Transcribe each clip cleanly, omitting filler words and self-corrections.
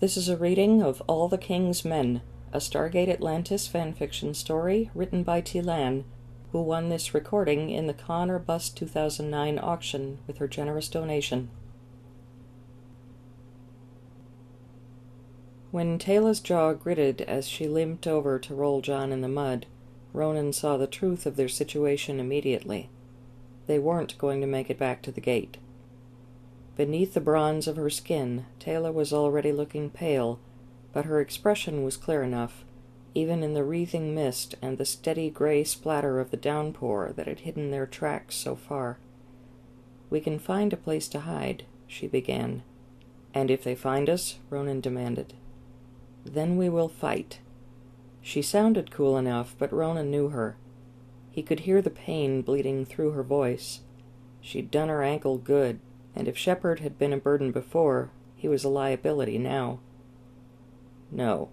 This is a reading of All the King's Men, a Stargate Atlantis fanfiction story written by Tilan, who won this recording in the Con or Bust 2009 auction with her generous donation. When Tayla's jaw gritted as she limped over to roll John in the mud, Ronan saw the truth of their situation immediately. They weren't going to make it back to the gate. Beneath the bronze of her skin, Tayla was already looking pale, but her expression was clear enough, even in the wreathing mist and the steady gray splatter of the downpour that had hidden their tracks so far. "We can find a place to hide," she began. "And if they find us?" Ronan demanded. "Then we will fight." She sounded cool enough, but Ronan knew her. He could hear the pain bleeding through her voice. She'd done her ankle good, and if Shepard had been a burden before, he was a liability now. "No."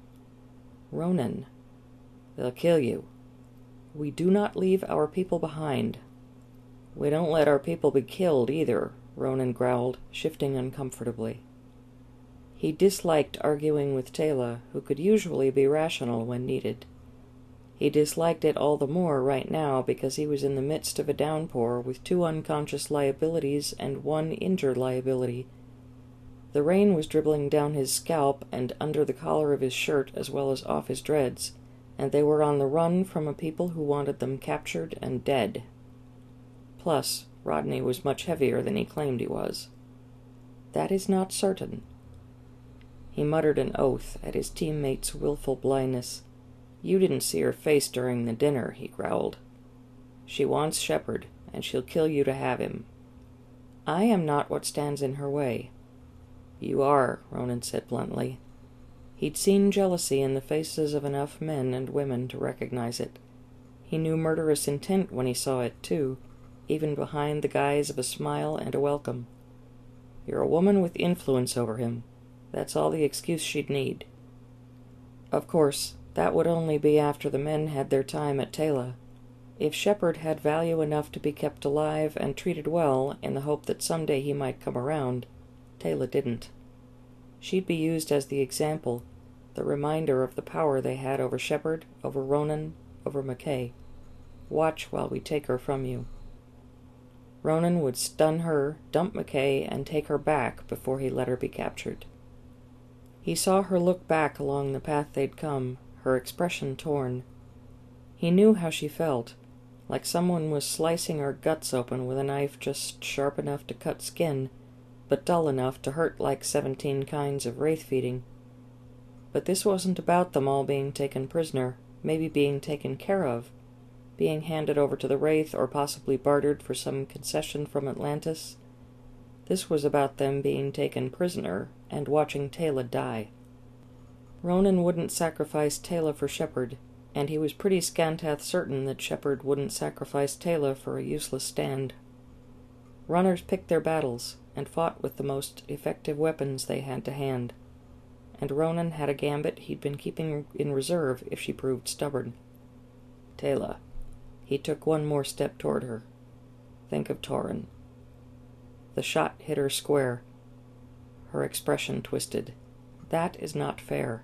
"Ronan, they'll kill you." "We do not leave our people behind." "We don't let our people be killed either," Ronan growled, shifting uncomfortably. He disliked arguing with Tayla, who could usually be rational when needed. He disliked it all the more right now because he was in the midst of a downpour with 2 unconscious liabilities and 1 injured liability. The rain was dribbling down his scalp and under the collar of his shirt as well as off his dreads, and they were on the run from a people who wanted them captured and dead. Plus, Rodney was much heavier than he claimed he was. "That is not certain." He muttered an oath at his teammate's willful blindness. "You didn't see her face during the dinner," he growled. "She wants Shepard, and she'll kill you to have him." "I am not what stands in her way." "You are," Ronan said bluntly. He'd seen jealousy in the faces of enough men and women to recognize it. He knew murderous intent when he saw it, too, even behind the guise of a smile and a welcome. "You're a woman with influence over him. That's all the excuse she'd need." Of course, that would only be after the men had their time at Tayla. If Shepard had value enough to be kept alive and treated well in the hope that someday he might come around, Tayla didn't. She'd be used as the example, the reminder of the power they had over Shepard, over Ronan, over McKay. "Watch while we take her from you." Ronan would stun her, dump McKay, and take her back before he let her be captured. He saw her look back along the path they'd come, her expression torn. He knew how she felt, like someone was slicing her guts open with a knife just sharp enough to cut skin, but dull enough to hurt like 17 kinds of wraith feeding. But this wasn't about them all being taken prisoner, maybe being taken care of, being handed over to the wraith or possibly bartered for some concession from Atlantis. This was about them being taken prisoner and watching Tayla die. Ronan wouldn't sacrifice Tayla for Shepard, and he was pretty scantath certain that Shepard wouldn't sacrifice Tayla for a useless stand. Runners picked their battles and fought with the most effective weapons they had to hand, and Ronan had a gambit he'd been keeping in reserve if she proved stubborn. "Tayla." He took 1 more step toward her. "Think of Torrin." The shot hit her square. Her expression twisted. "That is not fair."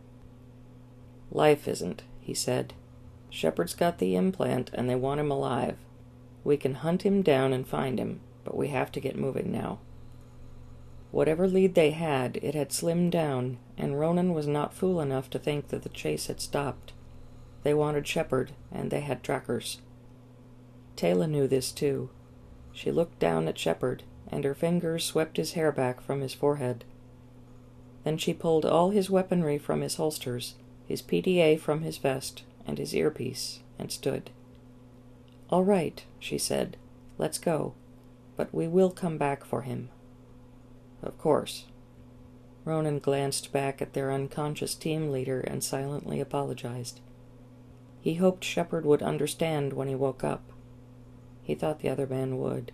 "Life isn't," he said. "Shepard's got the implant, and they want him alive. We can hunt him down and find him, but we have to get moving now." Whatever lead they had, it had slimmed down, and Ronan was not fool enough to think that the chase had stopped. They wanted Shepard, and they had trackers. Tayla knew this, too. She looked down at Shepard, and her fingers swept his hair back from his forehead. Then she pulled all his weaponry from his holsters, his PDA from his vest, and his earpiece, and stood. "All right," she said. "Let's go. But we will come back for him." "Of course." Ronan glanced back at their unconscious team leader and silently apologized. He hoped Shepard would understand when he woke up. He thought the other man would.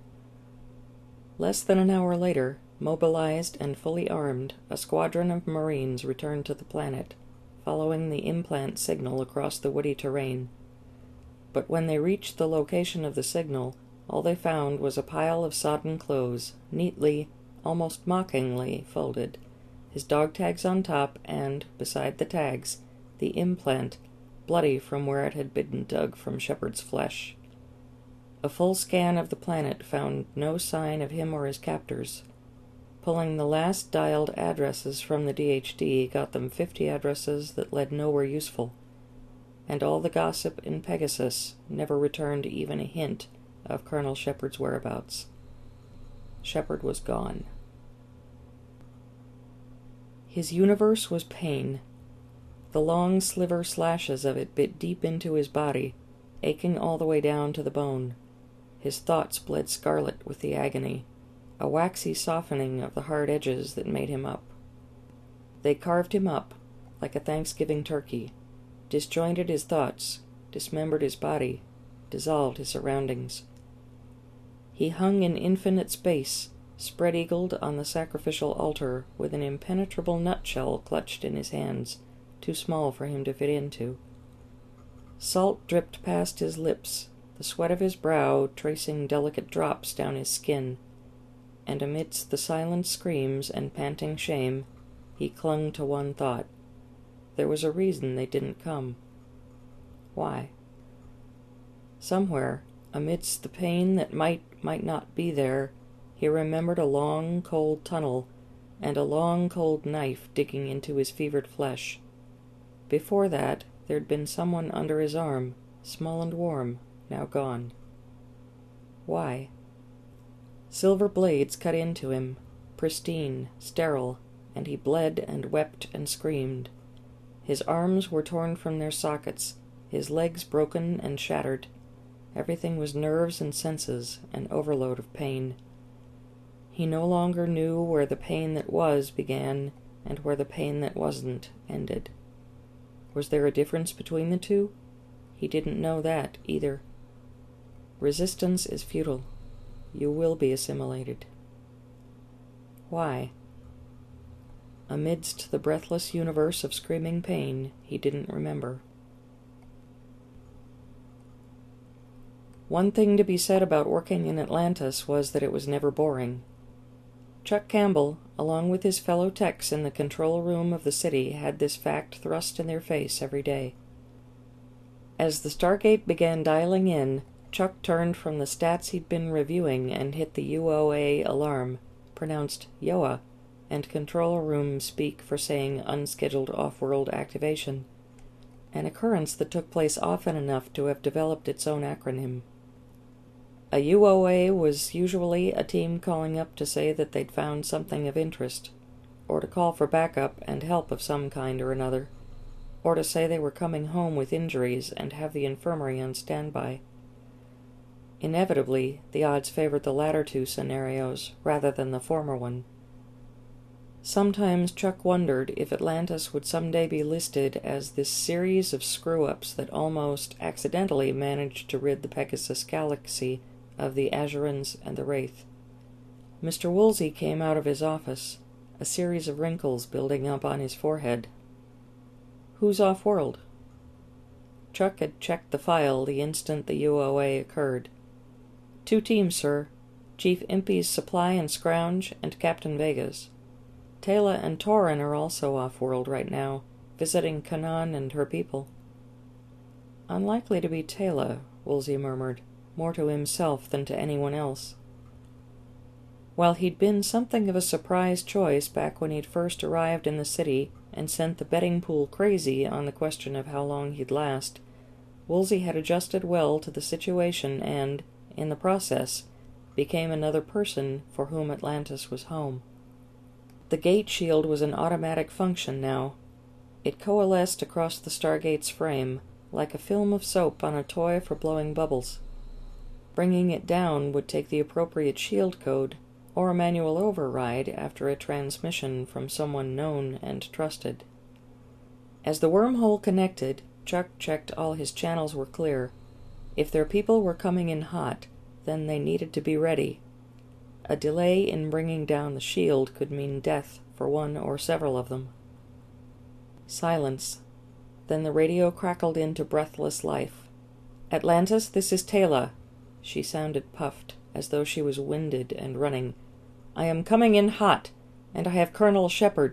Less than an hour later, mobilized and fully armed, a squadron of Marines returned to the planet, following the implant signal across the woody terrain. But when they reached the location of the signal, all they found was a pile of sodden clothes, neatly, almost mockingly, folded, his dog tags on top, and, beside the tags, the implant, bloody from where it had been dug from Shepard's flesh. A full scan of the planet found no sign of him or his captors. Pulling the last dialed addresses from the DHD got them 50 addresses that led nowhere useful, and all the gossip in Pegasus never returned even a hint of Colonel Shepard's whereabouts. Shepard was gone. His universe was pain. The long sliver slashes of it bit deep into his body, aching all the way down to the bone. His thoughts bled scarlet with the agony, a waxy softening of the hard edges that made him up. They carved him up, like a Thanksgiving turkey, disjointed his thoughts, dismembered his body, dissolved his surroundings. He hung in infinite space, spread-eagled on the sacrificial altar, with an impenetrable nutshell clutched in his hands, too small for him to fit into. Salt dripped past his lips, the sweat of his brow tracing delicate drops down his skin, and amidst the silent screams and panting shame, he clung to one thought. There was a reason they didn't come. Why? Somewhere, amidst the pain that might not be there, he remembered a long, cold tunnel, and a long, cold knife digging into his fevered flesh. Before that, there'd been someone under his arm, small and warm, now gone. Why? Silver blades cut into him, pristine, sterile, and he bled and wept and screamed. His arms were torn from their sockets, his legs broken and shattered. Everything was nerves and senses, an overload of pain. He no longer knew where the pain that was began and where the pain that wasn't ended. Was there a difference between the two? He didn't know that either. Resistance is futile. You will be assimilated. Why? Amidst the breathless universe of screaming pain, he didn't remember. One thing to be said about working in Atlantis was that it was never boring. Chuck Campbell, along with his fellow techs in the control room of the city, had this fact thrust in their face every day. As the Stargate began dialing in, Chuck turned from the stats he'd been reviewing and hit the UOA alarm, pronounced YOA, and control room speak for saying unscheduled off-world activation, an occurrence that took place often enough to have developed its own acronym. A UOA was usually a team calling up to say that they'd found something of interest, or to call for backup and help of some kind or another, or to say they were coming home with injuries and have the infirmary on standby. Inevitably, the odds favored the latter two scenarios rather than the former one. Sometimes Chuck wondered if Atlantis would someday be listed as this series of screw-ups that almost accidentally managed to rid the Pegasus Galaxy of the Azurans and the Wraith. Mr. Woolsey came out of his office, a series of wrinkles building up on his forehead. Who's off-world? Chuck had checked the file the instant the UOA occurred. 2 teams, sir. Chief Impey's Supply and Scrounge, and Captain Vega's. Tayla and Torin are also off-world right now, visiting Kanan and her people. Unlikely to be Tayla, Woolsey murmured, more to himself than to anyone else. While he'd been something of a surprise choice back when he'd first arrived in the city and sent the betting pool crazy on the question of how long he'd last, Woolsey had adjusted well to the situation and, in the process, became another person for whom Atlantis was home. The gate shield was an automatic function now. It coalesced across the Stargate's frame, like a film of soap on a toy for blowing bubbles. Bringing it down would take the appropriate shield code, or a manual override after a transmission from someone known and trusted. As the wormhole connected, Chuck checked all his channels were clear. If their people were coming in hot, then they needed to be ready. A delay in bringing down the shield could mean death for one or several of them. Silence. Then the radio crackled into breathless life. "Atlantis, this is Tayla." She sounded puffed, as though she was winded and running. "I am coming in hot, and I have Colonel Shepard.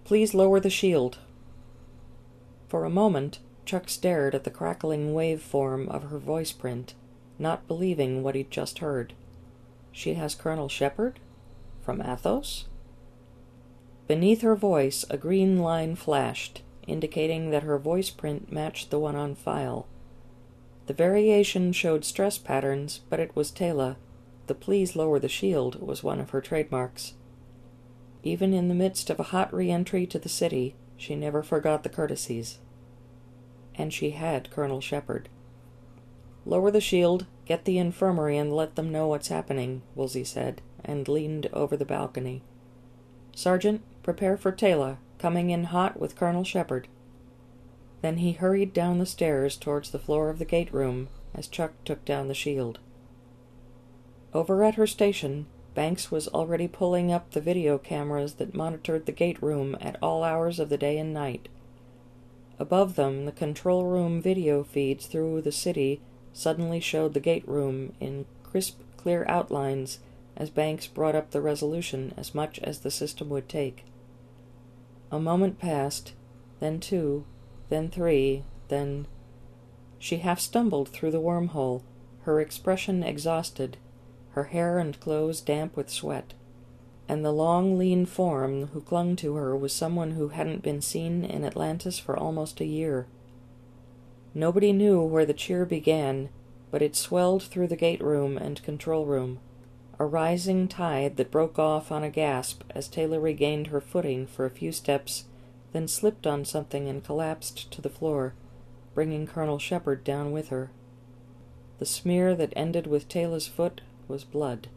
Please lower the shield." For a moment, Chuck stared at the crackling waveform of her voice print, not believing what he'd just heard. She has Colonel Shepard? From Athos? Beneath her voice, a green line flashed, indicating that her voice print matched the one on file. The variation showed stress patterns, but it was Teyla. The "please lower the shield" was one of her trademarks. Even in the midst of a hot re-entry to the city, she never forgot the courtesies. And she had Colonel Shepard. "Lower the shield, get the infirmary, and let them know what's happening," Woolsey said, and leaned over the balcony. "Sergeant, prepare for Teyla, coming in hot with Colonel Shepard." Then he hurried down the stairs towards the floor of the gate room as Chuck took down the shield. Over at her station, Banks was already pulling up the video cameras that monitored the gate room at all hours of the day and night. Above them, the control room video feeds through the city suddenly showed the gate room in crisp, clear outlines as Banks brought up the resolution as much as the system would take. A moment passed, then 2, then 3, then... She half stumbled through the wormhole, her expression exhausted, her hair and clothes damp with sweat. And the long, lean form who clung to her was someone who hadn't been seen in Atlantis for almost a year. Nobody knew where the cheer began, but it swelled through the gate room and control room, a rising tide that broke off on a gasp as Teyla regained her footing for a few steps, then slipped on something and collapsed to the floor, bringing Colonel Shepard down with her. The smear that ended with Teyla's foot was blood.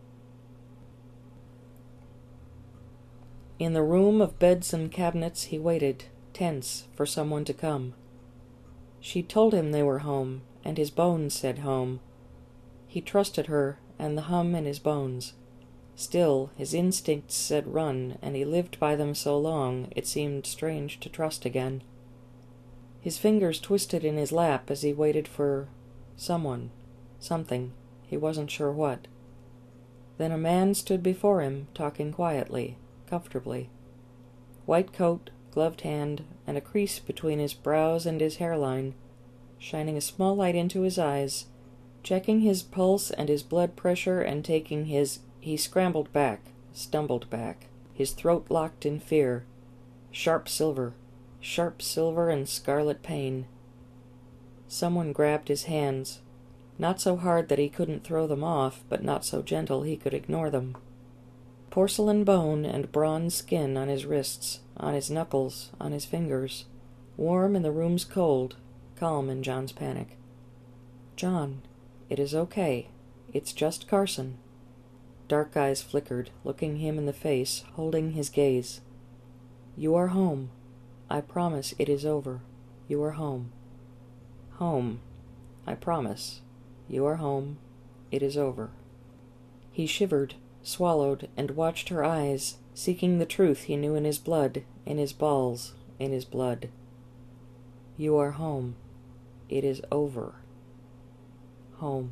In the room of beds and cabinets he waited, tense, for someone to come. She'd told him they were home, and his bones said home. He trusted her and the hum in his bones. Still, his instincts said run, and he lived by them so long it seemed strange to trust again. His fingers twisted in his lap as he waited for someone, something, he wasn't sure what. Then a man stood before him, talking quietly, comfortably. White coat, gloved hand, and a crease between his brows and his hairline, shining a small light into his eyes, checking his pulse and his blood pressure and taking his... He scrambled back, stumbled back, his throat locked in fear. Sharp silver and scarlet pain. Someone grabbed his hands, not so hard that he couldn't throw them off, but not so gentle he could ignore them. Porcelain bone and bronze skin on his wrists, on his knuckles, on his fingers, warm in the room's cold, calm in John's panic. "John, it is okay. It's just Carson." Dark eyes flickered, looking him in the face, holding his gaze. "You are home. I promise it is over. You are home. Home. I promise. You are home. It is over." He shivered, swallowed, and watched her eyes, seeking the truth he knew in his blood, in his balls, in his blood. "You are home. It is over. Home."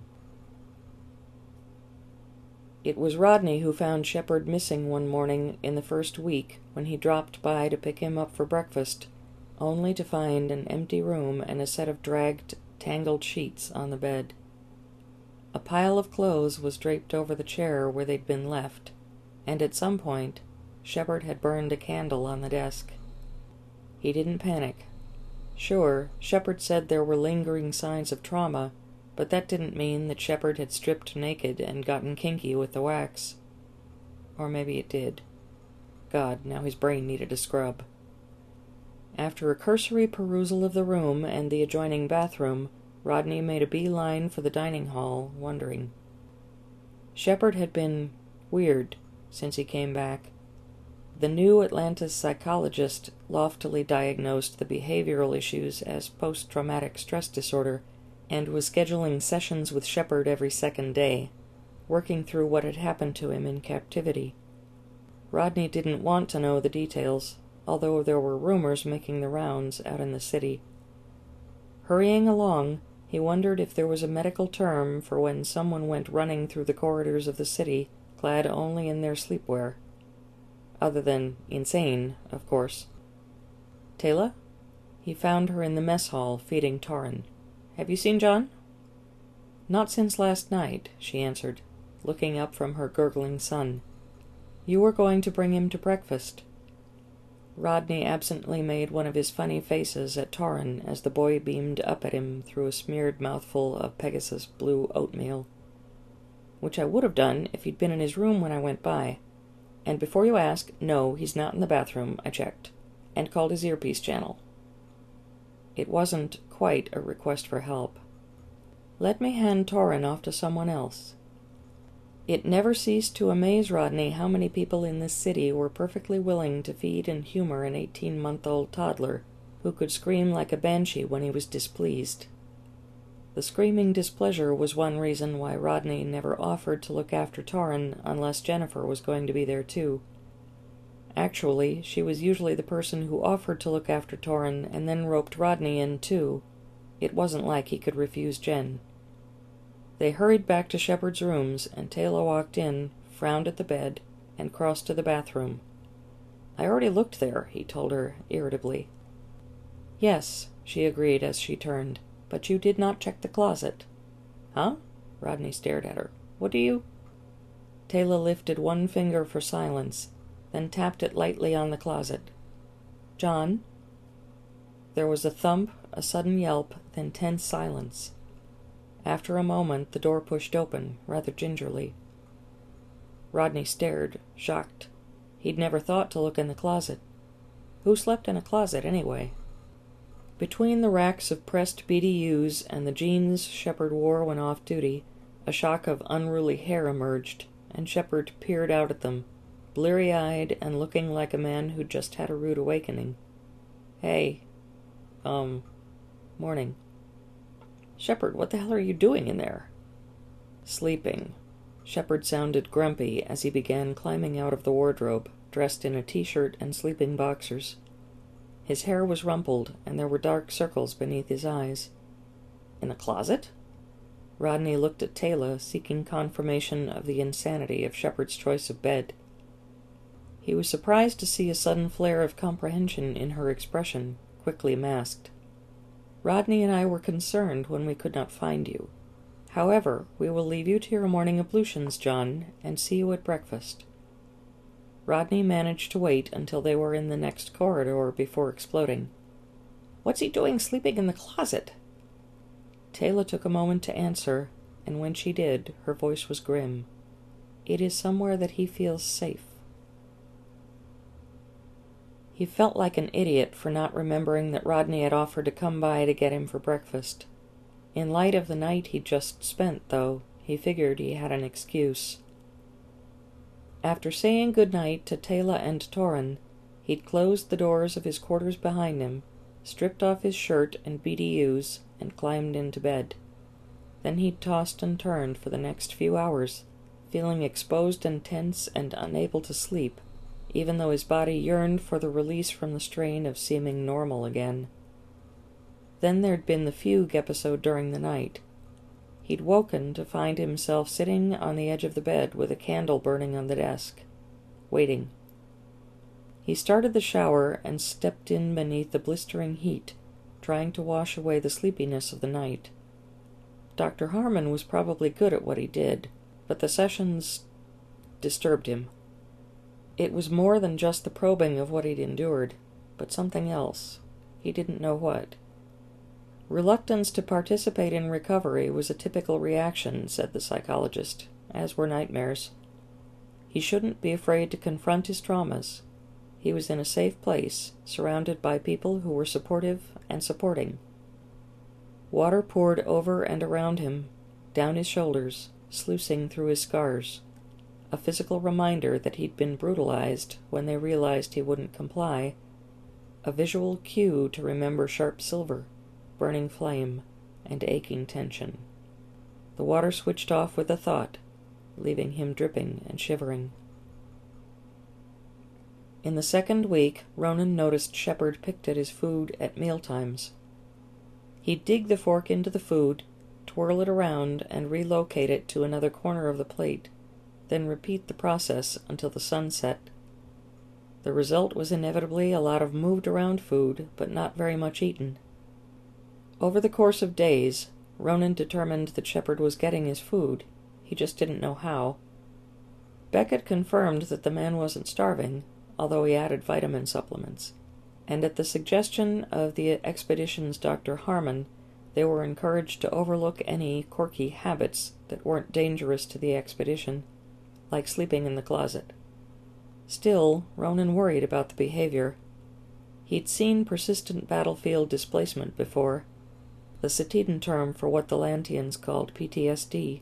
It was Rodney who found Shepard missing one morning in the first week when he dropped by to pick him up for breakfast, only to find an empty room and a set of dragged, tangled sheets on the bed. A pile of clothes was draped over the chair where they'd been left, and at some point, Shepard had burned a candle on the desk. He didn't panic. Sure, Shepard said there were lingering signs of trauma, but that didn't mean that Shepard had stripped naked and gotten kinky with the wax. Or maybe it did. God, now his brain needed a scrub. After a cursory perusal of the room and the adjoining bathroom, Rodney made a beeline for the dining hall, wondering. Shepard had been weird since he came back. The new Atlantis psychologist loftily diagnosed the behavioral issues as post-traumatic stress disorder, and was scheduling sessions with Shepard every second day, working through what had happened to him in captivity. Rodney didn't want to know the details, although there were rumors making the rounds out in the city. Hurrying along, he wondered if there was a medical term for when someone went running through the corridors of the city, clad only in their sleepwear. Other than insane, of course. "Tayla?" He found her in the mess hall, feeding Torrin. "Have you seen John?" "Not since last night," she answered, looking up from her gurgling son. "You were going to bring him to breakfast." Rodney absently made one of his funny faces at Torrin as the boy beamed up at him through a smeared mouthful of Pegasus blue oatmeal. "Which I would have done if he'd been in his room when I went by. And before you ask, no, he's not in the bathroom, I checked, and called his earpiece channel." It wasn't quite a request for help. "Let me hand Torrin off to someone else." It never ceased to amaze Rodney how many people in this city were perfectly willing to feed and humor an 18-month-old toddler who could scream like a banshee when he was displeased. The screaming displeasure was one reason why Rodney never offered to look after Torrin unless Jennifer was going to be there too. Actually, she was usually the person who offered to look after Torrin and then roped Rodney in too. It wasn't like he could refuse Jen. They hurried back to Shepard's rooms, and Tayla walked in, frowned at the bed, and crossed to the bathroom. "I already looked there," he told her irritably. "Yes," she agreed as she turned, "but you did not check the closet." "Huh?" Rodney stared at her. "What do you—" Tayla lifted one finger for silence, then tapped it lightly on the closet. "John?" There was a thump, a sudden yelp, then tense silence. After a moment, the door pushed open, rather gingerly. Rodney stared, shocked. He'd never thought to look in the closet. Who slept in a closet, anyway? Between the racks of pressed BDUs and the jeans Shepard wore when off duty, a shock of unruly hair emerged, and Shepard peered out at them, bleary-eyed and looking like a man who'd just had a rude awakening. "Hey. Morning." "Shepard, what the hell are you doing in there?" "Sleeping." Shepard sounded grumpy as he began climbing out of the wardrobe, dressed in a t-shirt and sleeping boxers. His hair was rumpled, and there were dark circles beneath his eyes. "In a closet?" Rodney looked at Tayla, seeking confirmation of the insanity of Shepard's choice of bed. He was surprised to see a sudden flare of comprehension in her expression, quickly masked. "Rodney and I were concerned when we could not find you. However, we will leave you to your morning ablutions, John, and see you at breakfast." Rodney managed to wait until they were in the next corridor before exploding. "What's he doing sleeping in the closet?" Tayla took a moment to answer, and when she did, her voice was grim. "It is somewhere that he feels safe." He felt like an idiot for not remembering that Rodney had offered to come by to get him for breakfast. In light of the night he'd just spent, though, he figured he had an excuse. After saying good night to Tayla and Torrin, he'd closed the doors of his quarters behind him, stripped off his shirt and BDUs, and climbed into bed. Then he'd tossed and turned for the next few hours, feeling exposed and tense and unable to sleep, even though his body yearned for the release from the strain of seeming normal again. Then there'd been the fugue episode during the night. He'd woken to find himself sitting on the edge of the bed with a candle burning on the desk, waiting. He started the shower and stepped in beneath the blistering heat, trying to wash away the sleepiness of the night. Dr. Harmon was probably good at what he did, but the sessions disturbed him. It was more than just the probing of what he'd endured, but something else. He didn't know what. Reluctance to participate in recovery was a typical reaction, said the psychologist, as were nightmares. He shouldn't be afraid to confront his traumas. He was in a safe place, surrounded by people who were supportive and supporting. Water poured over and around him, down his shoulders, sluicing through his scars. A physical reminder that he'd been brutalized when they realized he wouldn't comply. A visual cue to remember sharp silver, burning flame, and aching tension. The water switched off with a thought, leaving him dripping and shivering. In the second week, Ronan noticed Shepard picked at his food at mealtimes. He'd dig the fork into the food, twirl it around, and relocate it to another corner of the plate, then repeat the process until the sun set. The result was inevitably a lot of moved-around food, but not very much eaten. Over the course of days, Ronan determined that Shepard was getting his food. He just didn't know how. Beckett confirmed that the man wasn't starving, although he added vitamin supplements. And at the suggestion of the expedition's Dr. Harmon, they were encouraged to overlook any quirky habits that weren't dangerous to the expedition, like sleeping in the closet. Still, Ronan worried about the behavior. He'd seen persistent battlefield displacement before, the Cetidan term for what the Lanteans called PTSD.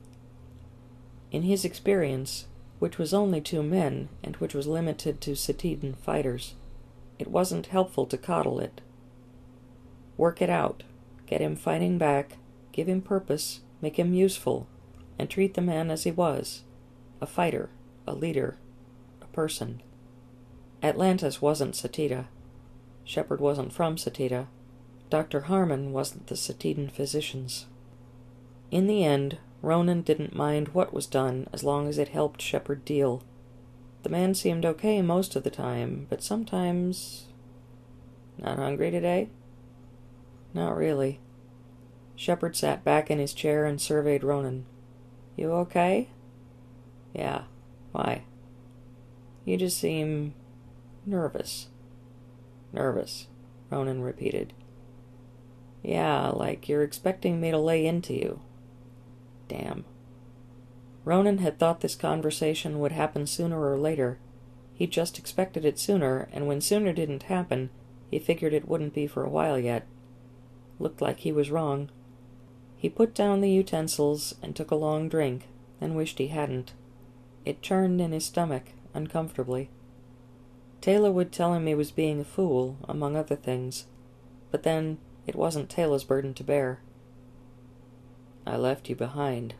In his experience, which was only 2 men and which was limited to Cetidan fighters, it wasn't helpful to coddle it. Work it out, get him fighting back, give him purpose, make him useful, and treat the man as he was, a fighter, a leader, a person. Atlantis wasn't Cetida. Shepard wasn't from Cetida. Dr. Harmon wasn't the Cetidan physicians. In the end, Ronan didn't mind what was done as long as it helped Shepard deal. The man seemed okay most of the time, but sometimes... Not hungry today? Not really. Shepard sat back in his chair and surveyed Ronan. You okay? Yeah. Why? You just seem... nervous. Nervous, Ronan repeated. Yeah, like you're expecting me to lay into you. Damn. Ronan had thought this conversation would happen sooner or later. He just expected it sooner, and when sooner didn't happen, he figured it wouldn't be for a while yet. Looked like he was wrong. He put down the utensils and took a long drink, then wished he hadn't. It churned in his stomach, uncomfortably. Taylor would tell him he was being a fool, among other things, but then it wasn't Taylor's burden to bear. I left you behind.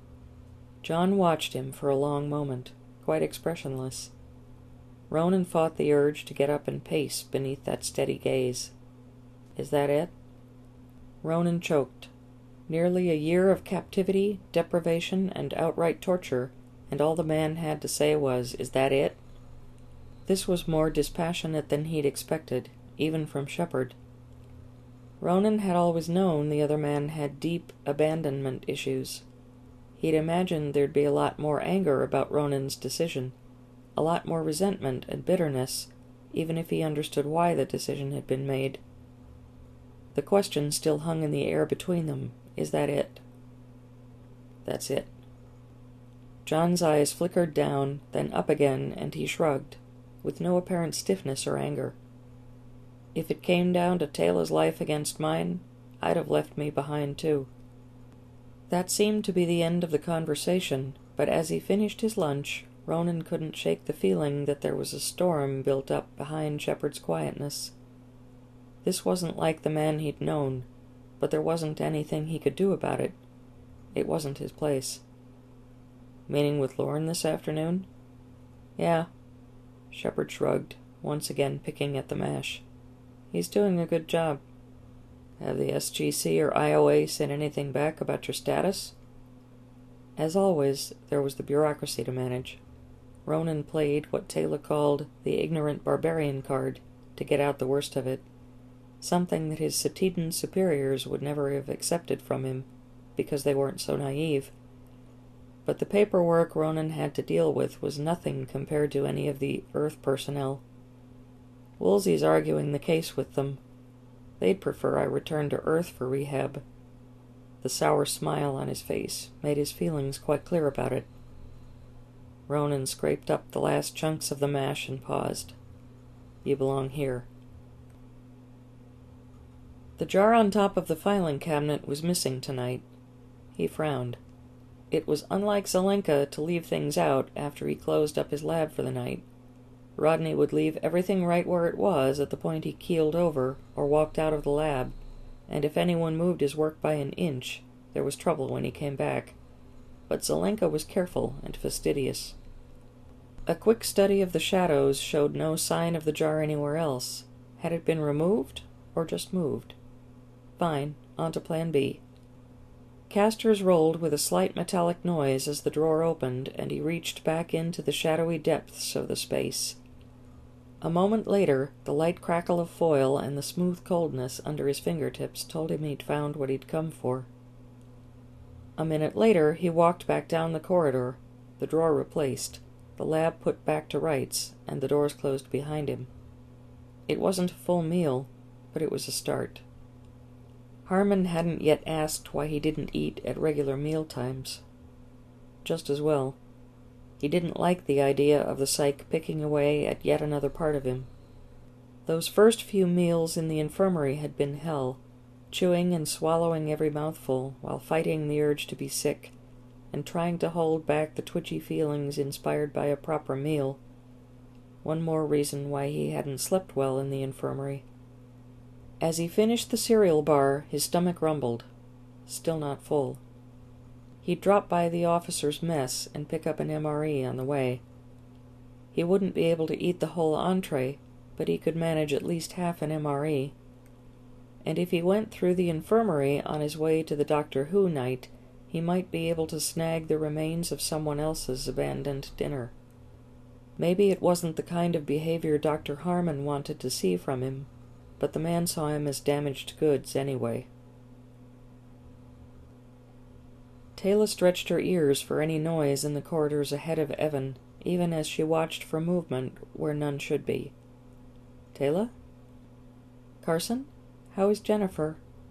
John watched him for a long moment, quite expressionless. Ronan fought the urge to get up and pace beneath that steady gaze. Is that it? Ronan choked. Nearly a year of captivity, deprivation, and outright torture, and all the man had to say was, "Is that it?" This was more dispassionate than he'd expected, even from Shepard. Ronan had always known the other man had deep abandonment issues. He'd imagined there'd be a lot more anger about Ronan's decision, a lot more resentment and bitterness, even if he understood why the decision had been made. The question still hung in the air between them. Is that it? That's it. John's eyes flickered down, then up again, and he shrugged, with no apparent stiffness or anger. If it came down to Taylor's life against mine, I'd have left me behind too. That seemed to be the end of the conversation, but as he finished his lunch, Ronan couldn't shake the feeling that there was a storm built up behind Shepard's quietness. This wasn't like the man he'd known, but there wasn't anything he could do about it. It wasn't his place. Meeting with Lorne this afternoon? Yeah. Shepard shrugged, once again picking at the mash. He's doing a good job. Have the SGC or IOA said anything back about your status? As always, there was the bureaucracy to manage. Ronan played what Taylor called the ignorant barbarian card to get out the worst of it, something that his Cetidan superiors would never have accepted from him, because they weren't so naive. But the paperwork Ronan had to deal with was nothing compared to any of the Earth personnel. Woolsey's arguing the case with them. They'd prefer I return to Earth for rehab. The sour smile on his face made his feelings quite clear about it. Ronan scraped up the last chunks of the mash and paused. You belong here. The jar on top of the filing cabinet was missing tonight. He frowned. It was unlike Zelenka to leave things out after he closed up his lab for the night. Rodney would leave everything right where it was at the point he keeled over or walked out of the lab, and if anyone moved his work by an inch, there was trouble when he came back. But Zelenka was careful and fastidious. A quick study of the shadows showed no sign of the jar anywhere else. Had it been removed, or just moved? Fine, on to Plan B. Casters rolled with a slight metallic noise as the drawer opened, and he reached back into the shadowy depths of the space. A moment later, the light crackle of foil and the smooth coldness under his fingertips told him he'd found what he'd come for. A minute later, he walked back down the corridor, the drawer replaced, the lab put back to rights, and the doors closed behind him. It wasn't a full meal, but it was a start. Harmon hadn't yet asked why he didn't eat at regular meal times. Just as well. He didn't like the idea of the psych picking away at yet another part of him. Those first few meals in the infirmary had been hell, chewing and swallowing every mouthful while fighting the urge to be sick, and trying to hold back the twitchy feelings inspired by a proper meal. One more reason why he hadn't slept well in the infirmary. As he finished the cereal bar, his stomach rumbled. Still not full. He'd drop by the officer's mess and pick up an MRE on the way. He wouldn't be able to eat the whole entree, but he could manage at least half an MRE. And if he went through the infirmary on his way to the Doctor Who night, he might be able to snag the remains of someone else's abandoned dinner. Maybe it wasn't the kind of behavior Dr. Harmon wanted to see from him, but the man saw him as damaged goods anyway. Taylor stretched her ears for any noise in the corridors ahead of Evan, even as she watched for movement where none should be. Taylor? Carson? How is Jennifer?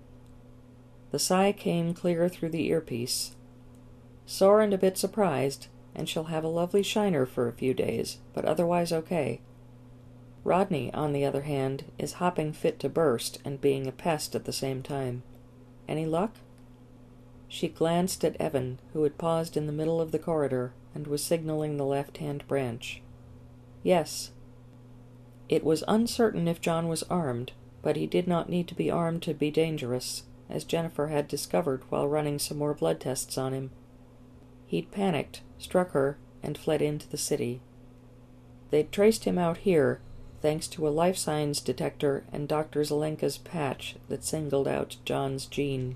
The sigh came clear through the earpiece. Sore and a bit surprised, and she'll have a lovely shiner for a few days, but otherwise okay. Rodney, on the other hand, is hopping fit to burst and being a pest at the same time. Any luck? She glanced at Evan, who had paused in the middle of the corridor and was signaling the left-hand branch. Yes. It was uncertain if John was armed, but he did not need to be armed to be dangerous, as Jennifer had discovered while running some more blood tests on him. He'd panicked, struck her, and fled into the city. They'd traced him out here, thanks to a life signs detector and Dr. Zelenka's patch that singled out John's gene.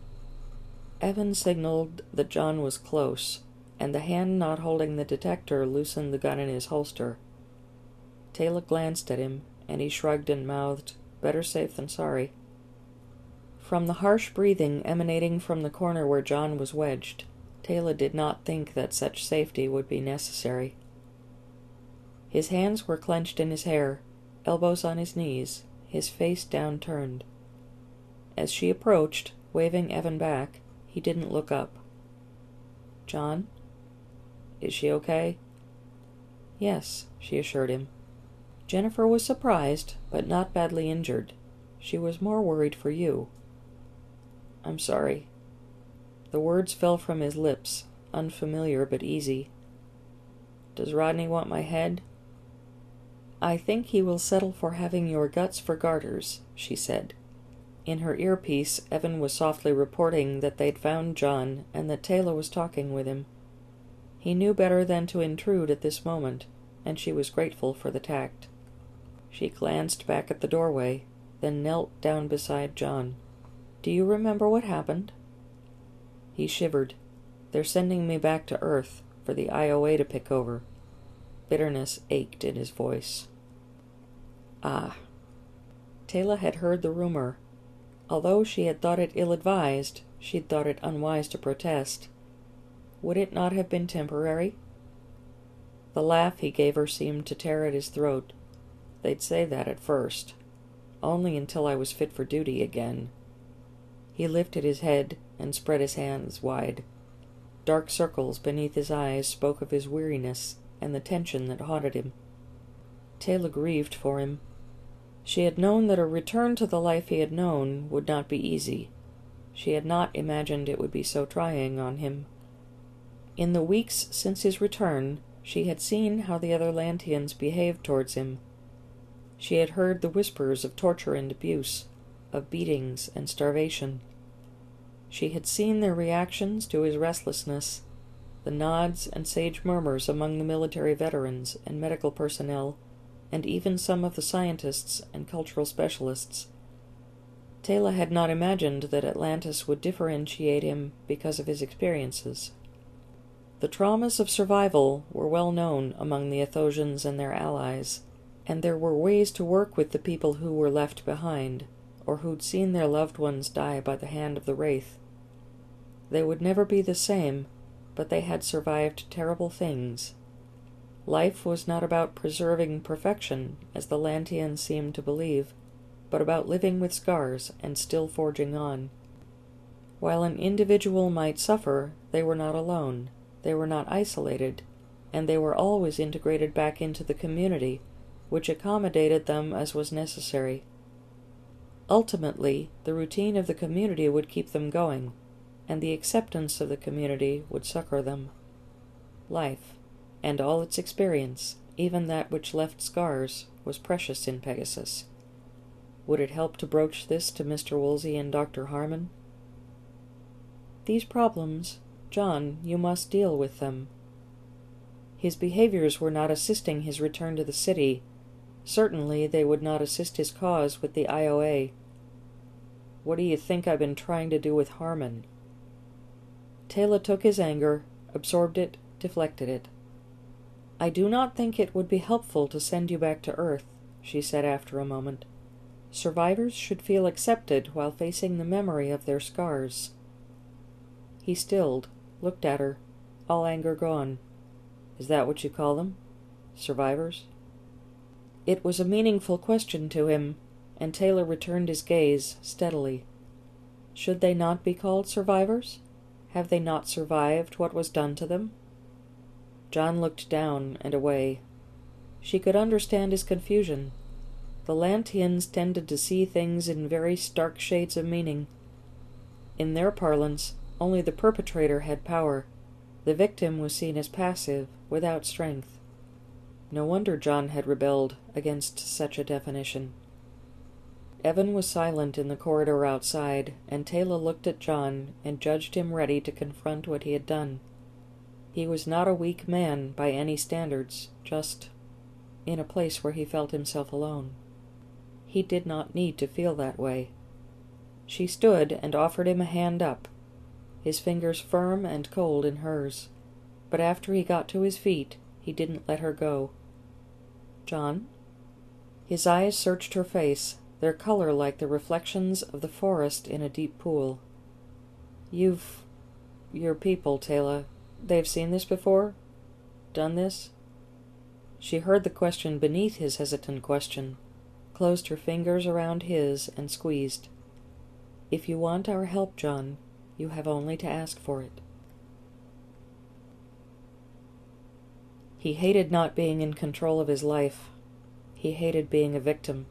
Evan signaled that John was close, and the hand not holding the detector loosened the gun in his holster. Taylor glanced at him, and he shrugged and mouthed, "Better safe than sorry." From the harsh breathing emanating from the corner where John was wedged, Taylor did not think that such safety would be necessary. His hands were clenched in his hair, elbows on his knees, his face downturned. As she approached, waving Evan back, he didn't look up. "John? Is she okay?" "Yes," she assured him. Jennifer was surprised, but not badly injured. She was more worried for you. "I'm sorry." The words fell from his lips, unfamiliar but easy. "Does Rodney want my head?" "I think he will settle for having your guts for garters," she said. In her earpiece, Evan was softly reporting that they'd found John and that Taylor was talking with him. He knew better than to intrude at this moment, and she was grateful for the tact. She glanced back at the doorway, then knelt down beside John. "Do you remember what happened?" He shivered. "They're sending me back to Earth, for the IOA to pick over." Bitterness ached in his voice. Ah. Taylor had heard the rumor. Although she had thought it ill-advised, she'd thought it unwise to protest. Would it not have been temporary? The laugh he gave her seemed to tear at his throat. They'd say that at first. Only until I was fit for duty again. He lifted his head and spread his hands wide. Dark circles beneath his eyes spoke of his weariness and the tension that haunted him. Taylor grieved for him. She had known that a return to the life he had known would not be easy. She had not imagined it would be so trying on him. In the weeks since his return, she had seen how the other Lanteans behaved towards him. She had heard the whispers of torture and abuse, of beatings and starvation. She had seen their reactions to his restlessness, the nods and sage murmurs among the military veterans and medical personnel, and even some of the scientists and cultural specialists. Taylor had not imagined that Atlantis would differentiate him because of his experiences. The traumas of survival were well known among the Athosians and their allies, And there were ways to work with the people who were left behind, or who'd seen their loved ones die by the hand of the Wraith. They would never be the same, but they had survived terrible things. Life was not about preserving perfection, as the Lanteans seemed to believe, but about living with scars and still forging on. While an individual might suffer, they were not alone, they were not isolated, and they were always integrated back into the community, which accommodated them as was necessary. Ultimately, the routine of the community would keep them going, and the acceptance of the community would succor them. Life, and all its experience, even that which left scars, was precious in Pegasus. Would it help to broach this to Mr. Woolsey and Dr. Harmon? These problems, John, you must deal with them. His behaviors were not assisting his return to the city. Certainly they would not assist his cause with the IOA. What do you think I've been trying to do with Harmon? Teyla took his anger, absorbed it, deflected it. I do not think it would be helpful to send you back to Earth, she said after a moment. Survivors should feel accepted while facing the memory of their scars. He stilled, looked at her, all anger gone. Is that what you call them? Survivors? It was a meaningful question to him, and Teyla returned his gaze steadily. Should they not be called survivors? Have they not survived what was done to them? John looked down and away. She could understand his confusion. The Lanteans tended to see things in very stark shades of meaning. In their parlance, only the perpetrator had power. The victim was seen as passive, without strength. No wonder John had rebelled against such a definition. Evan was silent in the corridor outside, and Teyla looked at John and judged him ready to confront what he had done. He was not a weak man by any standards, just in a place where he felt himself alone. He did not need to feel that way. She stood and offered him a hand up, his fingers firm and cold in hers, but after he got to his feet, he didn't let her go. John? His eyes searched her face, their color like the reflections of the forest in a deep pool. Your people, Teyla, they've seen this before? Done this? She heard the question beneath his hesitant question, closed her fingers around his and squeezed. If you want our help, John, you have only to ask for it. He hated not being in control of his life. He hated being a victim.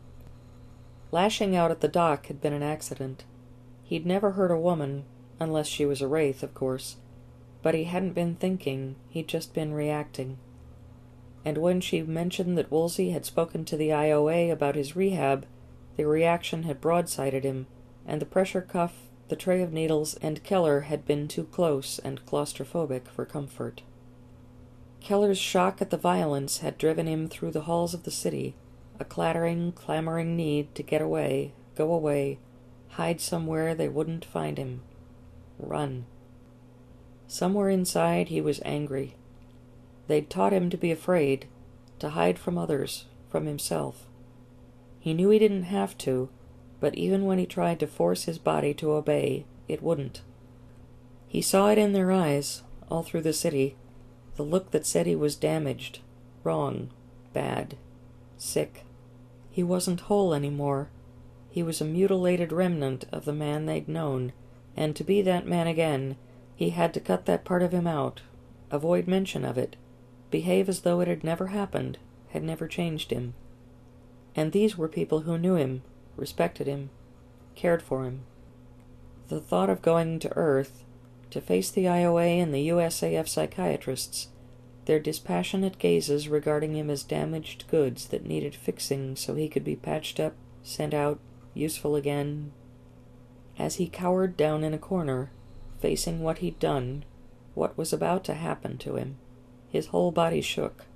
Lashing out at the dock had been an accident. He'd never hurt a woman, unless she was a wraith, of course, but he hadn't been thinking, he'd just been reacting. And when she mentioned that Woolsey had spoken to the IOA about his rehab, the reaction had broadsided him, and the pressure cuff, the tray of needles, and Keller had been too close and claustrophobic for comfort. Keller's shock at the violence had driven him through the halls of the city, a clattering, clamoring need to get away, go away, hide somewhere they wouldn't find him. Run. Somewhere inside he was angry. They'd taught him to be afraid, to hide from others, from himself. He knew he didn't have to, but even when he tried to force his body to obey, it wouldn't. He saw it in their eyes, all through the city, the look that said he was damaged, wrong, bad, sick. He wasn't whole anymore. He was a mutilated remnant of the man they'd known, and to be that man again, he had to cut that part of him out, avoid mention of it, behave as though it had never happened, had never changed him. And these were people who knew him, respected him, cared for him. The thought of going to Earth, to face the IOA and the USAF psychiatrists, their dispassionate gazes regarding him as damaged goods that needed fixing so he could be patched up, sent out, useful again. As he cowered down in a corner, facing what he'd done, what was about to happen to him, his whole body shook.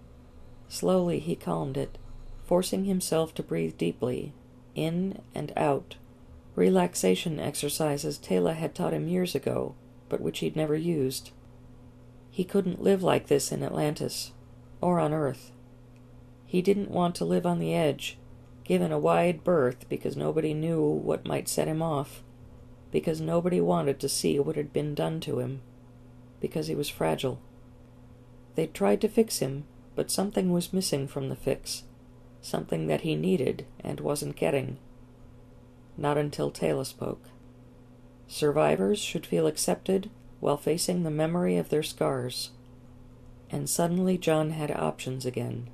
Slowly he calmed it, forcing himself to breathe deeply, in and out, relaxation exercises Teyla had taught him years ago, but which he'd never used. He couldn't live like this in Atlantis, or on Earth. He didn't want to live on the edge, given a wide berth because nobody knew what might set him off, because nobody wanted to see what had been done to him, because he was fragile. They'd tried to fix him, but something was missing from the fix, something that he needed and wasn't getting. Not until Taylor spoke. Survivors should feel accepted while facing the memory of their scars. And suddenly John had options again.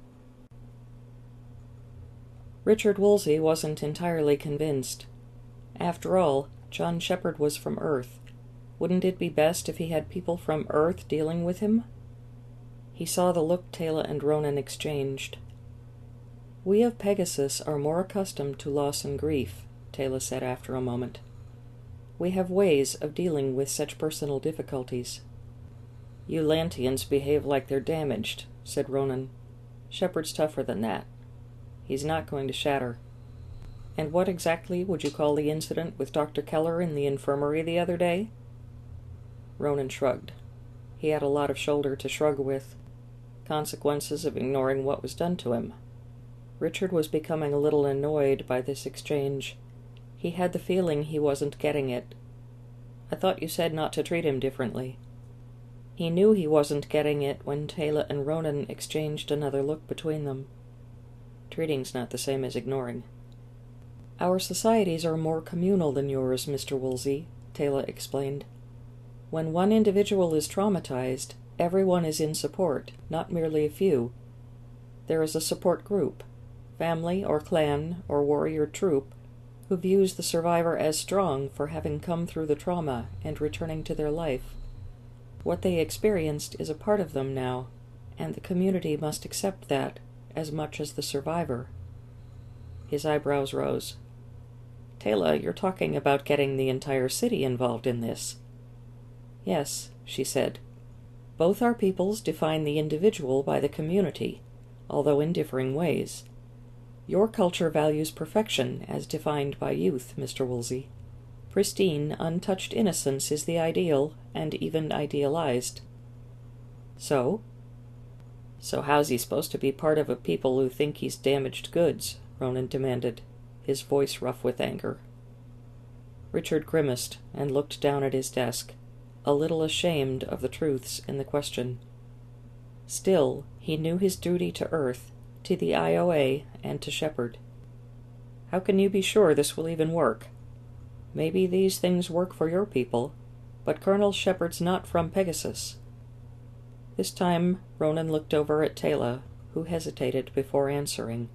Richard Woolsey wasn't entirely convinced. After all, John Shepherd was from Earth. Wouldn't it be best if he had people from Earth dealing with him? He saw the look Taylor and Ronan exchanged. "We of Pegasus are more accustomed to loss and grief," Taylor said after a moment. "We have ways of dealing with such personal difficulties." "You Lantians behave like they're damaged," said Ronan. "Shepherd's tougher than that. He's not going to shatter." "And what exactly would you call the incident with Dr. Keller in the infirmary the other day?" Ronan shrugged. He had a lot of shoulder to shrug with. Consequences of ignoring what was done to him. Richard was becoming a little annoyed by this exchange. He had the feeling he wasn't getting it. "I thought you said not to treat him differently." He knew he wasn't getting it when Taylor and Ronan exchanged another look between them. "Treating's not the same as ignoring." "Our societies are more communal than yours, Mr. Woolsey," Taylor explained. "When one individual is traumatized, everyone is in support, not merely a few. There is a support group, family or clan or warrior troop, who views the survivor as strong for having come through the trauma and returning to their life. What they experienced is a part of them now, and the community must accept that as much as the survivor." His eyebrows rose. "Taylor, you're talking about getting the entire city involved in this." "Yes," she said. "Both our peoples define the individual by the community, although in differing ways. Your culture values perfection as defined by youth, Mr. Woolsey. Pristine, untouched innocence is the ideal, and even idealized." "So?" "So how's he supposed to be part of a people who think he's damaged goods?" Ronan demanded, his voice rough with anger. Richard grimaced and looked down at his desk, a little ashamed of the truths in the question. Still, he knew his duty to Earth, to the IOA, and to Shepherd. "How can you be sure this will even work? Maybe these things work for your people, but Colonel Shepherd's not from Pegasus." This time Ronan looked over at Taylor, who hesitated before answering.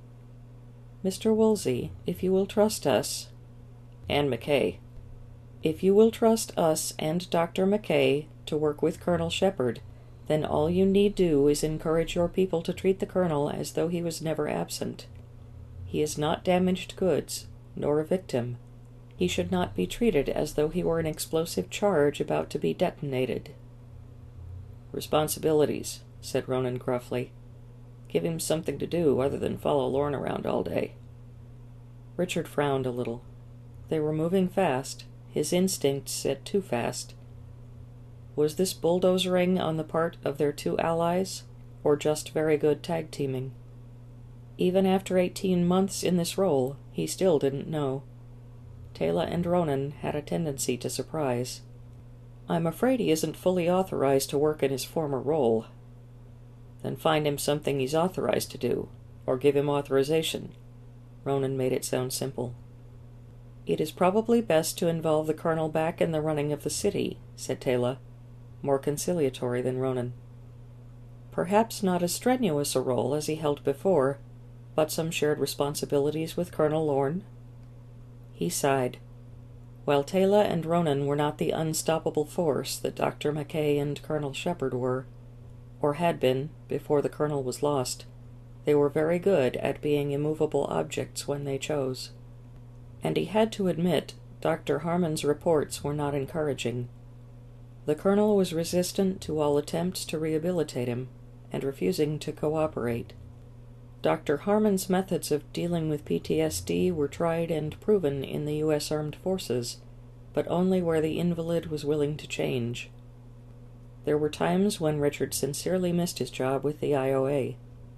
"Mr. Woolsey, if you will trust us—" "And McKay." "If you will trust us and Dr. McKay to work with Colonel Shepherd, then all you need do is encourage your people to treat the Colonel as though he was never absent. He is not damaged goods, nor a victim. He should not be treated as though he were an explosive charge about to be detonated." "Responsibilities," said Ronan gruffly. "Give him something to do other than follow Lorne around all day." Richard frowned a little. They were moving fast. His instincts said too fast. Was this bulldozering on the part of their two allies, or just very good tag teaming? Even after 18 months in this role, he still didn't know. Taylor and Ronan had a tendency to surprise. "I'm afraid he isn't fully authorized to work in his former role." "Then find him something he's authorized to do, or give him authorization." Ronan made it sound simple. "It is probably best to involve the Colonel back in the running of the city," said Taylor, more conciliatory than Ronan. "Perhaps not as strenuous a role as he held before, but some shared responsibilities with Colonel Lorne." He sighed. While Taylor and Ronan were not the unstoppable force that Dr. McKay and Colonel Shepherd were, or had been before the Colonel was lost, they were very good at being immovable objects when they chose. And he had to admit Dr. Harmon's reports were not encouraging. The Colonel was resistant to all attempts to rehabilitate him, and refusing to cooperate. Dr. Harmon's methods of dealing with PTSD were tried and proven in the U.S. Armed Forces, but only where the invalid was willing to change. There were times when Richard sincerely missed his job with the IOA.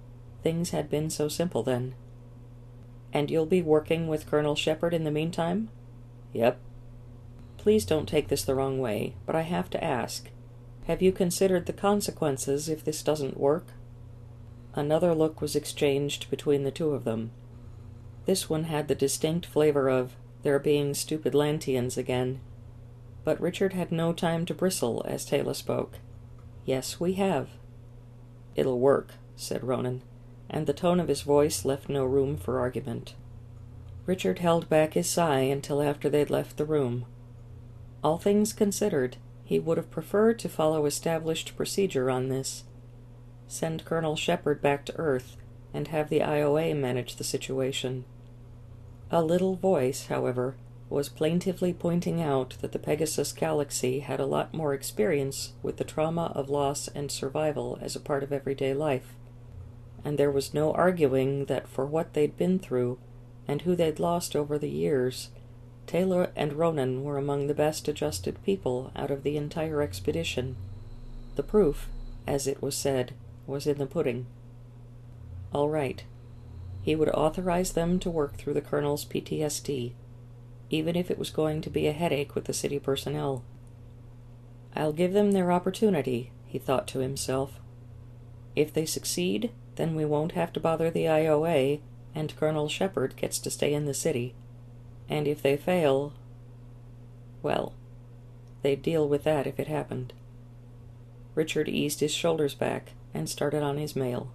Things had been so simple then. "And you'll be working with Colonel Shepard in the meantime?" "Yep." "Please don't take this the wrong way, but I have to ask. Have you considered the consequences if this doesn't work?" Another look was exchanged between the two of them. This one had the distinct flavor of "there being stupid Lantians again." But Richard had no time to bristle as Taylor spoke. "Yes, we have." "It'll work," said Ronan, and the tone of his voice left no room for argument. Richard held back his sigh until after they'd left the room. All things considered, he would have preferred to follow established procedure on this. Send Colonel Shepard back to Earth, and have the IOA manage the situation. A little voice, however, was plaintively pointing out that the Pegasus Galaxy had a lot more experience with the trauma of loss and survival as a part of everyday life, and there was no arguing that for what they'd been through, and who they'd lost over the years, Taylor and Ronan were among the best adjusted people out of the entire expedition. The proof, as it was said, was in the pudding. All right. He would authorize them to work through the Colonel's PTSD, even if it was going to be a headache with the city personnel. "I'll give them their opportunity," he thought to himself. "If they succeed, then we won't have to bother the IOA, and Colonel Shepard gets to stay in the city. And if they fail, well, they'd deal with that if it happened." Richard eased his shoulders back and started on his mail.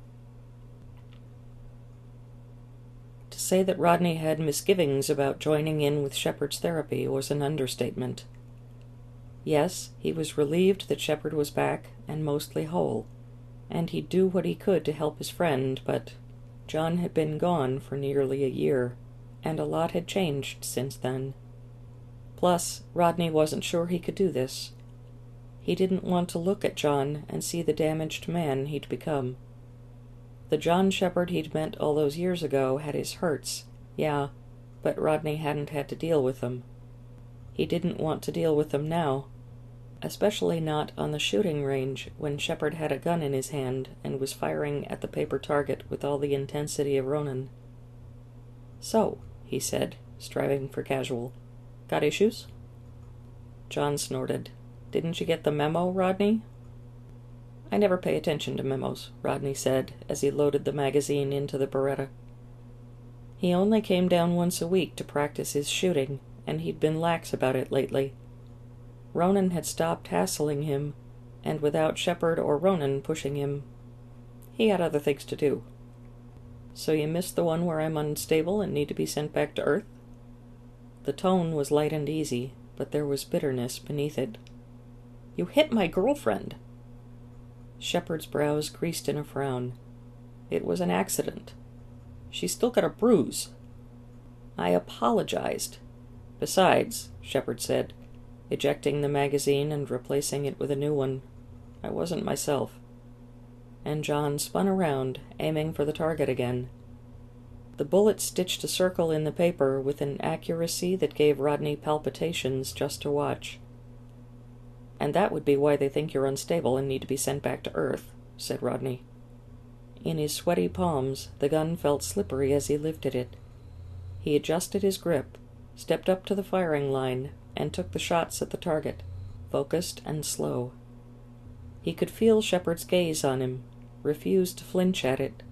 To say that Rodney had misgivings about joining in with Shepard's therapy was an understatement. Yes, he was relieved that Shepard was back and mostly whole, and he'd do what he could to help his friend, but John had been gone for nearly a year, and a lot had changed since then. Plus, Rodney wasn't sure he could do this. He didn't want to look at John and see the damaged man he'd become. The John Shepard he'd met all those years ago had his hurts, yeah, but Rodney hadn't had to deal with them. He didn't want to deal with them now, especially not on the shooting range when Shepard had a gun in his hand and was firing at the paper target with all the intensity of Ronan. "So," he said, striving for casual, "got issues?" John snorted. "Didn't you get the memo, Rodney?" "I never pay attention to memos," Rodney said, as he loaded the magazine into the Beretta. He only came down once a week to practice his shooting, and he'd been lax about it lately. Ronan had stopped hassling him, and without Shepard or Ronan pushing him, he had other things to do. "So you missed the one where I'm unstable and need to be sent back to Earth?" The tone was light and easy, but there was bitterness beneath it. "You hit my girlfriend." Shepard's brows creased in a frown. "It was an accident. She's still got a bruise." "I apologized. Besides," Shepard said, ejecting the magazine and replacing it with a new one, "I wasn't myself." And John spun around, aiming for the target again. The bullet stitched a circle in the paper with an accuracy that gave Rodney palpitations just to watch. "And that would be why they think you're unstable and need to be sent back to Earth," said Rodney. In his sweaty palms, the gun felt slippery as he lifted it. He adjusted his grip, stepped up to the firing line, and took the shots at the target, focused and slow. He could feel Shepard's gaze on him, refused to flinch at it.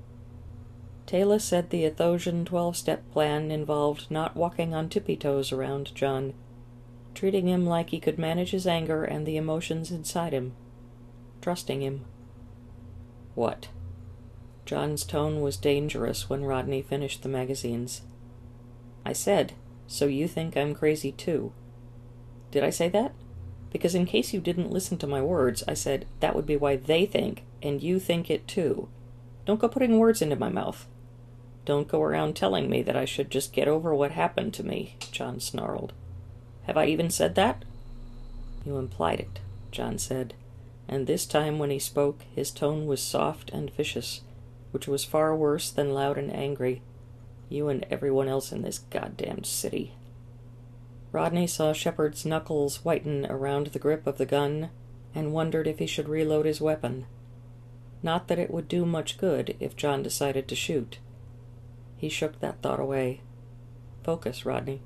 Taylor said the Athosian 12-step plan involved not walking on tippy-toes around John, treating him like he could manage his anger and the emotions inside him, trusting him. "What?" John's tone was dangerous when Rodney finished the magazines. "I said, so you think I'm crazy too." "Did I say that? Because in case you didn't listen to my words, I said that would be why they think, and you think it too. Don't go putting words into my mouth. Don't go around telling me that I should just get over what happened to me," John snarled. "Have I even said that?" "You implied it," John said, and this time when he spoke, his tone was soft and vicious, which was far worse than loud and angry. "You and everyone else in this goddamned city." Rodney saw Shepard's knuckles whiten around the grip of the gun and wondered if he should reload his weapon. Not that it would do much good if John decided to shoot. He shook that thought away. Focus, Rodney.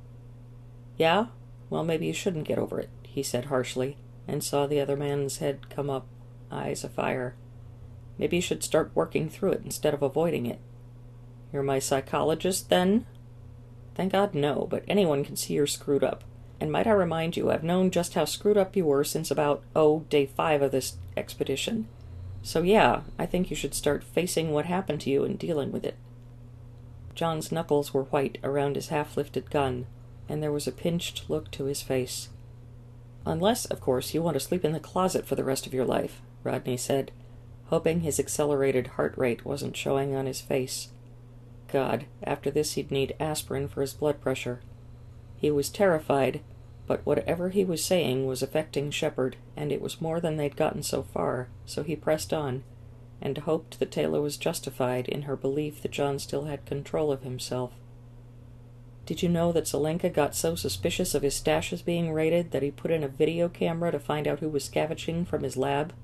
Yeah? Well, maybe you shouldn't get over it, he said harshly, and saw the other man's head come up, eyes afire. Maybe you should start working through it instead of avoiding it. You're my psychologist, then? Thank God, no, but anyone can see you're screwed up. And might I remind you, I've known just how screwed up you were since about, day 5 of this expedition. So yeah, I think you should start facing what happened to you and dealing with it. John's knuckles were white around his half-lifted gun, and there was a pinched look to his face. Unless, of course, you want to sleep in the closet for the rest of your life, Rodney said, hoping his accelerated heart rate wasn't showing on his face. God, after this he'd need aspirin for his blood pressure. He was terrified, but whatever he was saying was affecting Shepard, and it was more than they'd gotten so far, so he pressed on, and hoped that Taylor was justified in her belief that John still had control of himself. Did you know that Zelenka got so suspicious of his stashes being raided that he put in a video camera to find out who was scavenging from his lab?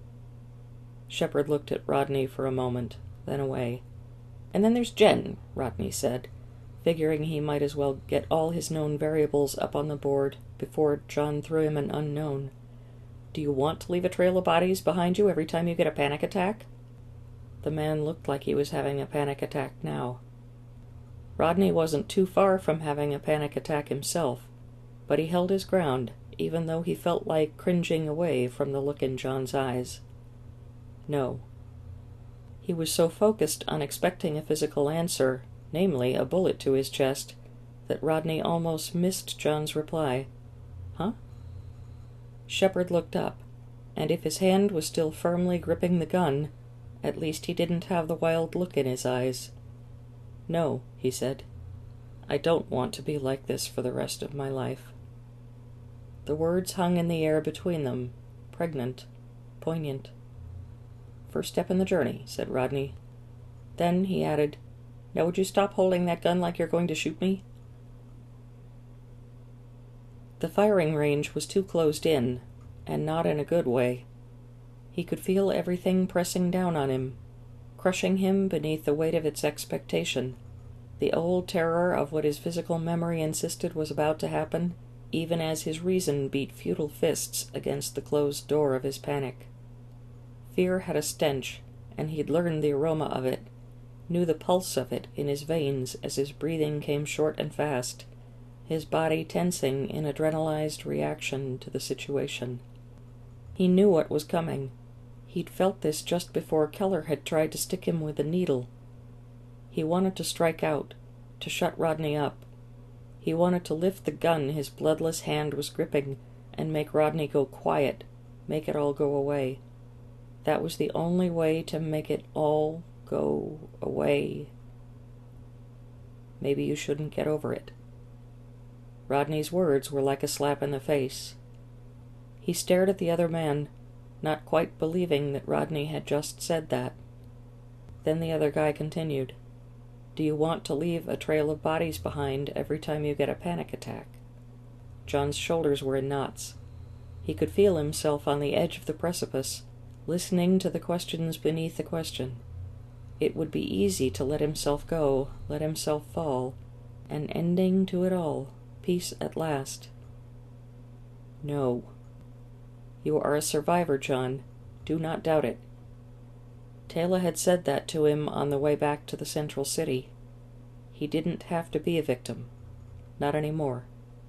Shepard looked at Rodney for a moment, then away. And then there's Jen, Rodney said, figuring he might as well get all his known variables up on the board before John threw him an unknown. Do you want to leave a trail of bodies behind you every time you get a panic attack? The man looked like he was having a panic attack now. Rodney wasn't too far from having a panic attack himself, but he held his ground, even though he felt like cringing away from the look in John's eyes. No. He was so focused on expecting a physical answer, namely a bullet to his chest, that Rodney almost missed John's reply. Huh? Shepard looked up, and if his hand was still firmly gripping the gun, at least he didn't have the wild look in his eyes. No, he said. I don't want to be like this for the rest of my life. The words hung in the air between them, pregnant, poignant. First step in the journey, said Rodney. Then he added, Now would you stop holding that gun like you're going to shoot me? The firing range was too closed in, and not in a good way. He could feel everything pressing down on him, crushing him beneath the weight of its expectation, the old terror of what his physical memory insisted was about to happen, even as his reason beat futile fists against the closed door of his panic. Fear had a stench, and he'd learned the aroma of it, knew the pulse of it in his veins as his breathing came short and fast, his body tensing in adrenalized reaction to the situation. He knew what was coming. He'd felt this just before Keller had tried to stick him with a needle. He wanted to strike out, to shut Rodney up. He wanted to lift the gun his bloodless hand was gripping and make Rodney go quiet, make it all go away. That was the only way to make it all go away. Maybe you shouldn't get over it. Rodney's words were like a slap in the face. He stared at the other man, not quite believing that Rodney had just said that. Then the other guy continued, Do you want to leave a trail of bodies behind every time you get a panic attack? John's shoulders were in knots. He could feel himself on the edge of the precipice, listening to the questions beneath the question. It would be easy to let himself go, let himself fall, an ending to it all, peace at last. No. You are a survivor, John. Do not doubt it. Taylor had said that to him on the way back to the Central City. He didn't have to be a victim. Not anymore.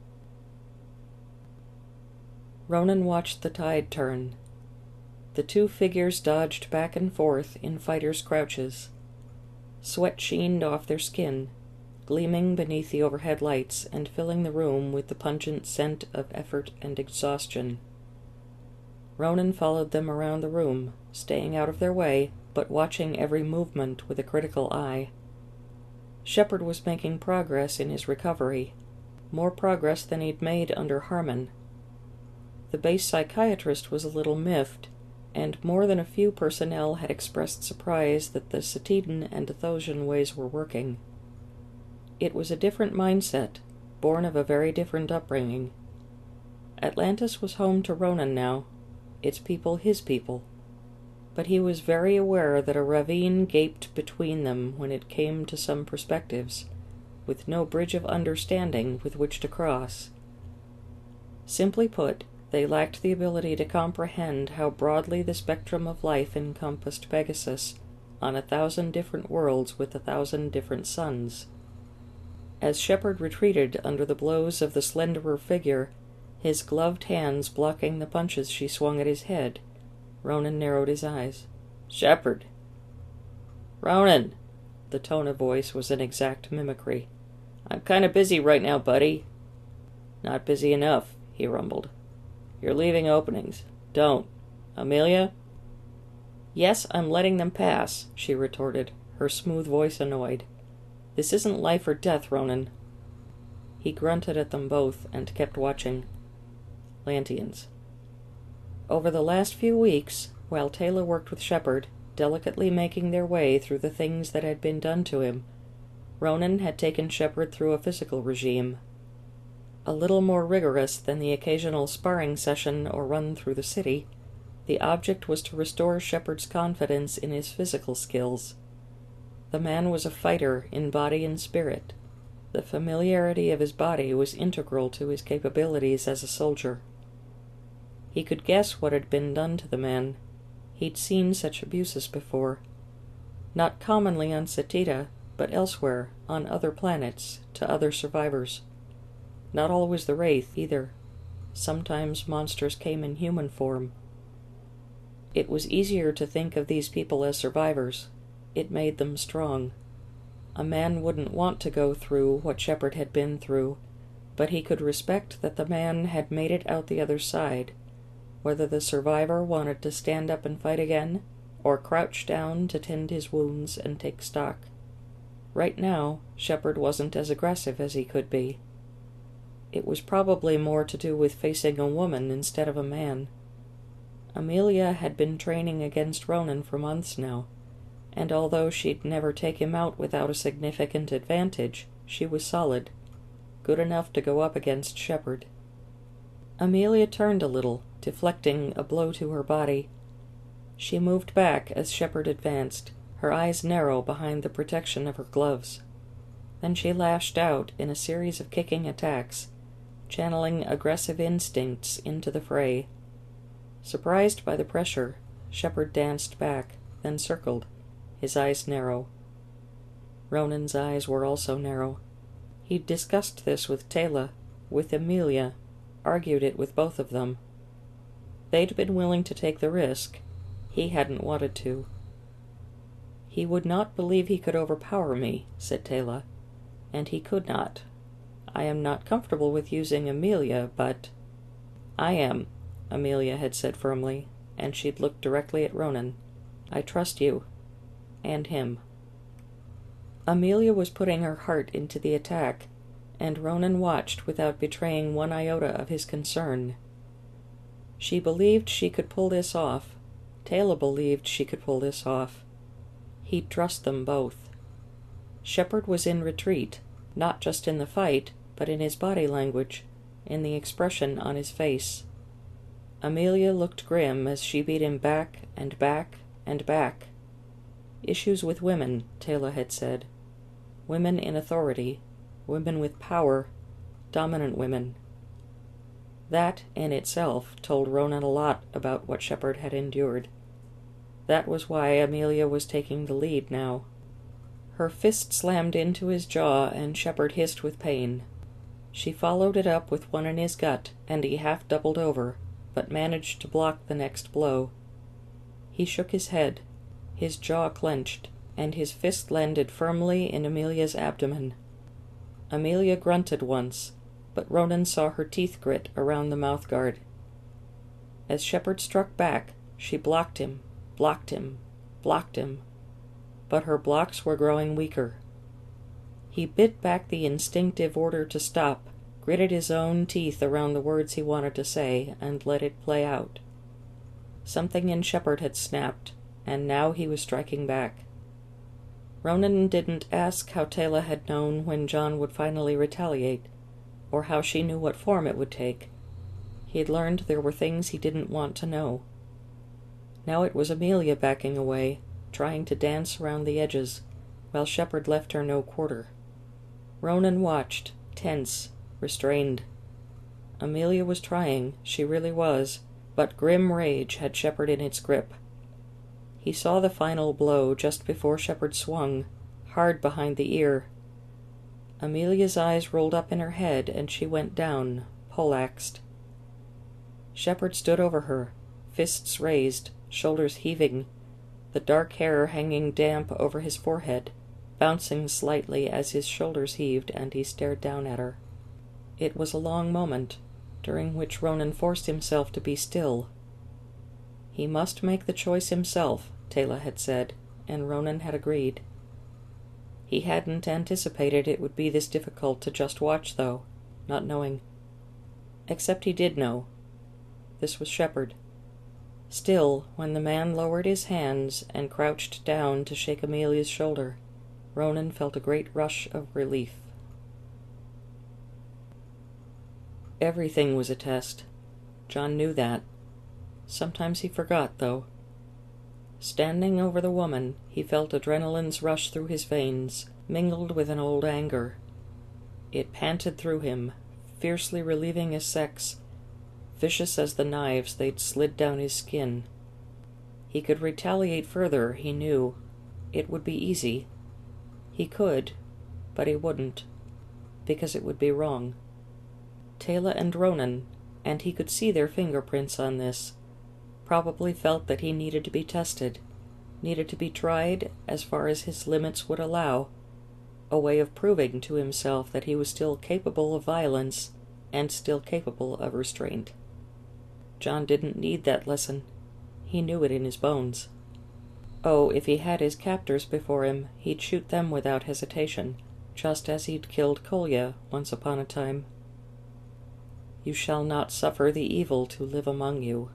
Ronan watched the tide turn. The two figures dodged back and forth in fighters' crouches. Sweat sheened off their skin, gleaming beneath the overhead lights and filling the room with the pungent scent of effort and exhaustion. Ronan followed them around the room, staying out of their way, but watching every movement with a critical eye. Shepard was making progress in his recovery, more progress than he'd made under Harmon. The base psychiatrist was a little miffed, and more than a few personnel had expressed surprise that the Cetidan and Athosian ways were working. It was a different mindset, born of a very different upbringing. Atlantis was home to Ronan now, its people his people. but he was very aware that a ravine gaped between them when it came to some perspectives, with no bridge of understanding with which to cross. Simply put, they lacked the ability to comprehend how broadly the spectrum of life encompassed Pegasus, on 1,000 different worlds with 1,000 different suns. As Shepard retreated under the blows of the slenderer figure, his gloved hands blocking the punches she swung at his head, Ronan narrowed his eyes. "Shepard!" "Ronan!" The tone of voice was an exact mimicry. "I'm kind of busy right now, buddy." "Not busy enough," he rumbled. "You're leaving openings. Don't. Amelia?" "Yes, I'm letting them pass," she retorted, her smooth voice annoyed. "This isn't life or death, Ronan." He grunted at them both and kept watching. Lanteans. Over the last few weeks, while Taylor worked with Shepard, delicately making their way through the things that had been done to him, Ronan had taken Shepard through a physical regime. A little more rigorous than the occasional sparring session or run through the city, the object was to restore Shepard's confidence in his physical skills. The man was a fighter in body and spirit. The familiarity of his body was integral to his capabilities as a soldier. He could guess what had been done to the man. He'd seen such abuses before. Not commonly on Setida, but elsewhere, on other planets, to other survivors. Not always the Wraith, either. Sometimes monsters came in human form. It was easier to think of these people as survivors. It made them strong. A man wouldn't want to go through what Shepard had been through, but he could respect that the man had made it out the other side, whether the survivor wanted to stand up and fight again, or crouch down to tend his wounds and take stock. Right now, Shepard wasn't as aggressive as he could be. It was probably more to do with facing a woman instead of a man. Amelia had been training against Ronan for months now, and although she'd never take him out without a significant advantage, she was solid, good enough to go up against Shepard. Amelia turned a little, deflecting a blow to her body. She moved back as Shepard advanced, her eyes narrow behind the protection of her gloves. Then she lashed out in a series of kicking attacks, channeling aggressive instincts into the fray. Surprised by the pressure, Shepard danced back, then circled, his eyes narrow. Ronan's eyes were also narrow. He'd discussed this with Taylor, with Amelia, argued it with both of them. They'd been willing to take the risk. He hadn't wanted to. "He would not believe he could overpower me," said Taylor, "and he could not. I am not comfortable with using Amelia, but—" "I am," Amelia had said firmly, and she'd looked directly at Ronan. "I trust you. And him." Amelia was putting her heart into the attack, and Ronan watched without betraying one iota of his concern. She believed she could pull this off. Taylor believed she could pull this off. He'd trust them both. Shepard was in retreat, not just in the fight, but in his body language, in the expression on his face. Amelia looked grim as she beat him back and back and back. Issues with women, Taylor had said. Women in authority, women with power, dominant women. That, in itself, told Ronan a lot about what Shepard had endured. That was why Amelia was taking the lead now. Her fist slammed into his jaw, and Shepard hissed with pain. She followed it up with one in his gut, and he half doubled over, but managed to block the next blow. He shook his head, his jaw clenched, and his fist landed firmly in Amelia's abdomen. Amelia grunted once, but Ronan saw her teeth grit around the mouthguard. As Shepard struck back, she blocked him, blocked him, blocked him. But her blocks were growing weaker. He bit back the instinctive order to stop, gritted his own teeth around the words he wanted to say, and let it play out. Something in Shepard had snapped, and now he was striking back. Ronan didn't ask how Taylor had known when John would finally retaliate, or how she knew what form it would take. He'd learned there were things he didn't want to know. Now it was Amelia backing away, trying to dance around the edges, while Shepherd left her no quarter. Ronan watched, tense, restrained. Amelia was trying, she really was, but grim rage had Shepherd in its grip. He saw the final blow just before Shepherd swung, hard behind the ear. Amelia's eyes rolled up in her head, and she went down, poleaxed. Shepherd stood over her, fists raised, shoulders heaving, the dark hair hanging damp over his forehead, bouncing slightly as his shoulders heaved and he stared down at her. It was a long moment, during which Ronan forced himself to be still. He must make the choice himself, Teyla had said, and Ronan had agreed. He hadn't anticipated it would be this difficult to just watch, though, not knowing. Except he did know. This was Shepherd. Still, when the man lowered his hands and crouched down to shake Amelia's shoulder, Ronan felt a great rush of relief. Everything was a test. John knew that. Sometimes he forgot, though. Standing over the woman, he felt adrenaline's rush through his veins, mingled with an old anger. It panted through him, fiercely relieving his sex, vicious as the knives they'd slid down his skin. He could retaliate further, he knew. It would be easy. He could, but he wouldn't, because it would be wrong. Teyla and Ronan, and he could see their fingerprints on this, probably felt that he needed to be tested, needed to be tried as far as his limits would allow, a way of proving to himself that he was still capable of violence and still capable of restraint. John didn't need that lesson. He knew it in his bones. Oh, if he had his captors before him, he'd shoot them without hesitation, just as he'd killed Kolya once upon a time. You shall not suffer the evil to live among you.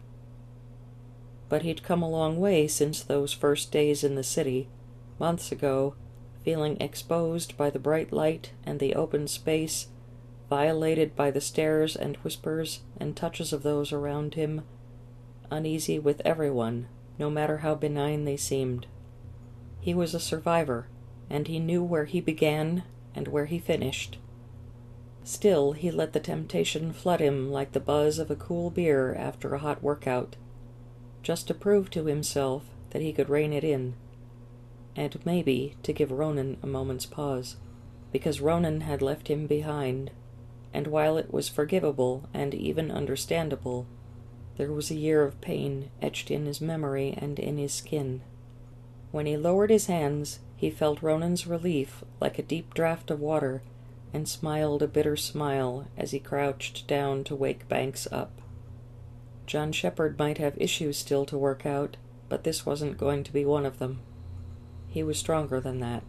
But he'd come a long way since those first days in the city, months ago, feeling exposed by the bright light and the open space, violated by the stares and whispers and touches of those around him, uneasy with everyone, no matter how benign they seemed. He was a survivor, and he knew where he began and where he finished. Still, he let the temptation flood him like the buzz of a cool beer after a hot workout, just to prove to himself that he could rein it in, and maybe to give Ronan a moment's pause, because Ronan had left him behind, and while it was forgivable and even understandable, there was a year of pain etched in his memory and in his skin. When he lowered his hands, he felt Ronan's relief like a deep draught of water, and smiled a bitter smile as he crouched down to wake Banks up. John Shepherd might have issues still to work out, but this wasn't going to be one of them. He was stronger than that.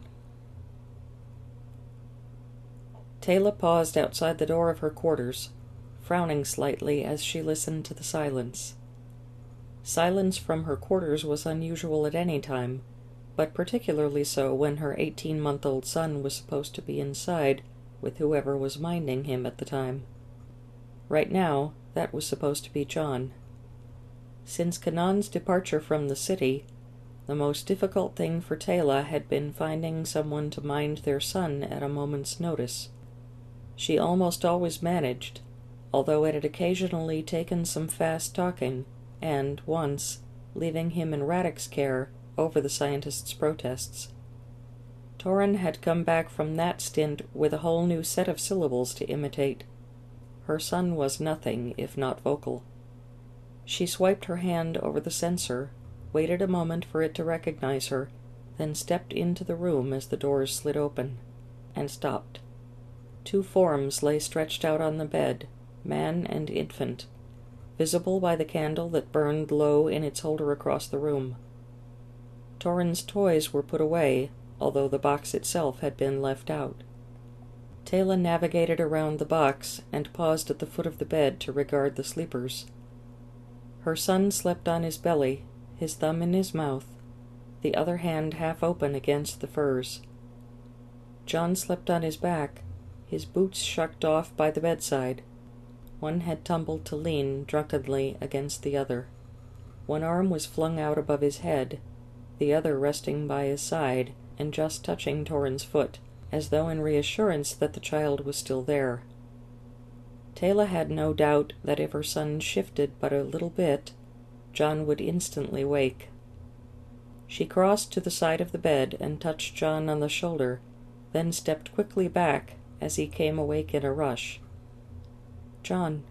Teyla paused outside the door of her quarters, frowning slightly as she listened to the silence. Silence from her quarters was unusual at any time, but particularly so when her 18-month-old son was supposed to be inside with whoever was minding him at the time. Right now, that was supposed to be John. Since Kanan's departure from the city, the most difficult thing for Teyla had been finding someone to mind their son at a moment's notice. She almost always managed, although it had occasionally taken some fast talking, and, once, leaving him in Radek's care over the scientist's protests. Torin had come back from that stint with a whole new set of syllables to imitate. Her son was nothing if not vocal. She swiped her hand over the sensor, waited a moment for it to recognize her, then stepped into the room as the doors slid open, and stopped. Two forms lay stretched out on the bed, man and infant, visible by the candle that burned low in its holder across the room. Torin's toys were put away, although the box itself had been left out. Teyla navigated around the box and paused at the foot of the bed to regard the sleepers. Her son slept on his belly, his thumb in his mouth, the other hand half open against the furs. John slept on his back, his boots shucked off by the bedside. One had tumbled to lean drunkenly against the other. One arm was flung out above his head, the other resting by his side and just touching Torrin's foot, as though in reassurance that the child was still there. Taylor had no doubt that if her son shifted but a little bit, John would instantly wake. She crossed to the side of the bed and touched John on the shoulder, then stepped quickly back as he came awake in a rush. "John."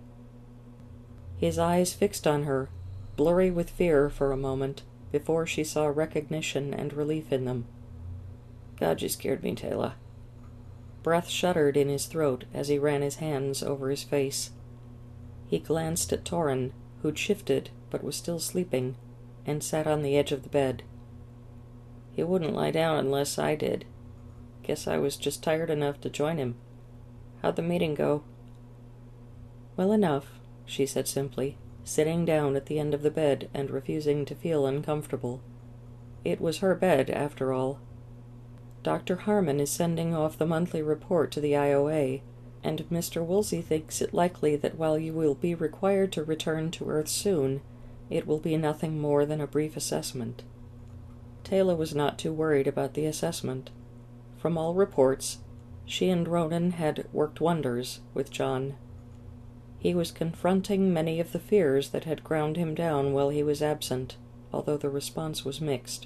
His eyes fixed on her, blurry with fear for a moment, before she saw recognition and relief in them. "God, you scared me, Taylor." Breath shuddered in his throat as he ran his hands over his face. He glanced at Torrin, who'd shifted but was still sleeping, and sat on the edge of the bed. "He wouldn't lie down unless I did. Guess I was just tired enough to join him. How'd the meeting go?" "Well enough," she said simply, sitting down at the end of the bed and refusing to feel uncomfortable. It was her bed, after all. "Dr. Harmon is sending off the monthly report to the IOA, and Mr. Woolsey thinks it likely that while you will be required to return to Earth soon, it will be nothing more than a brief assessment." Taylor was not too worried about the assessment. From all reports, she and Ronan had worked wonders with John. He was confronting many of the fears that had ground him down while he was absent, although the response was mixed.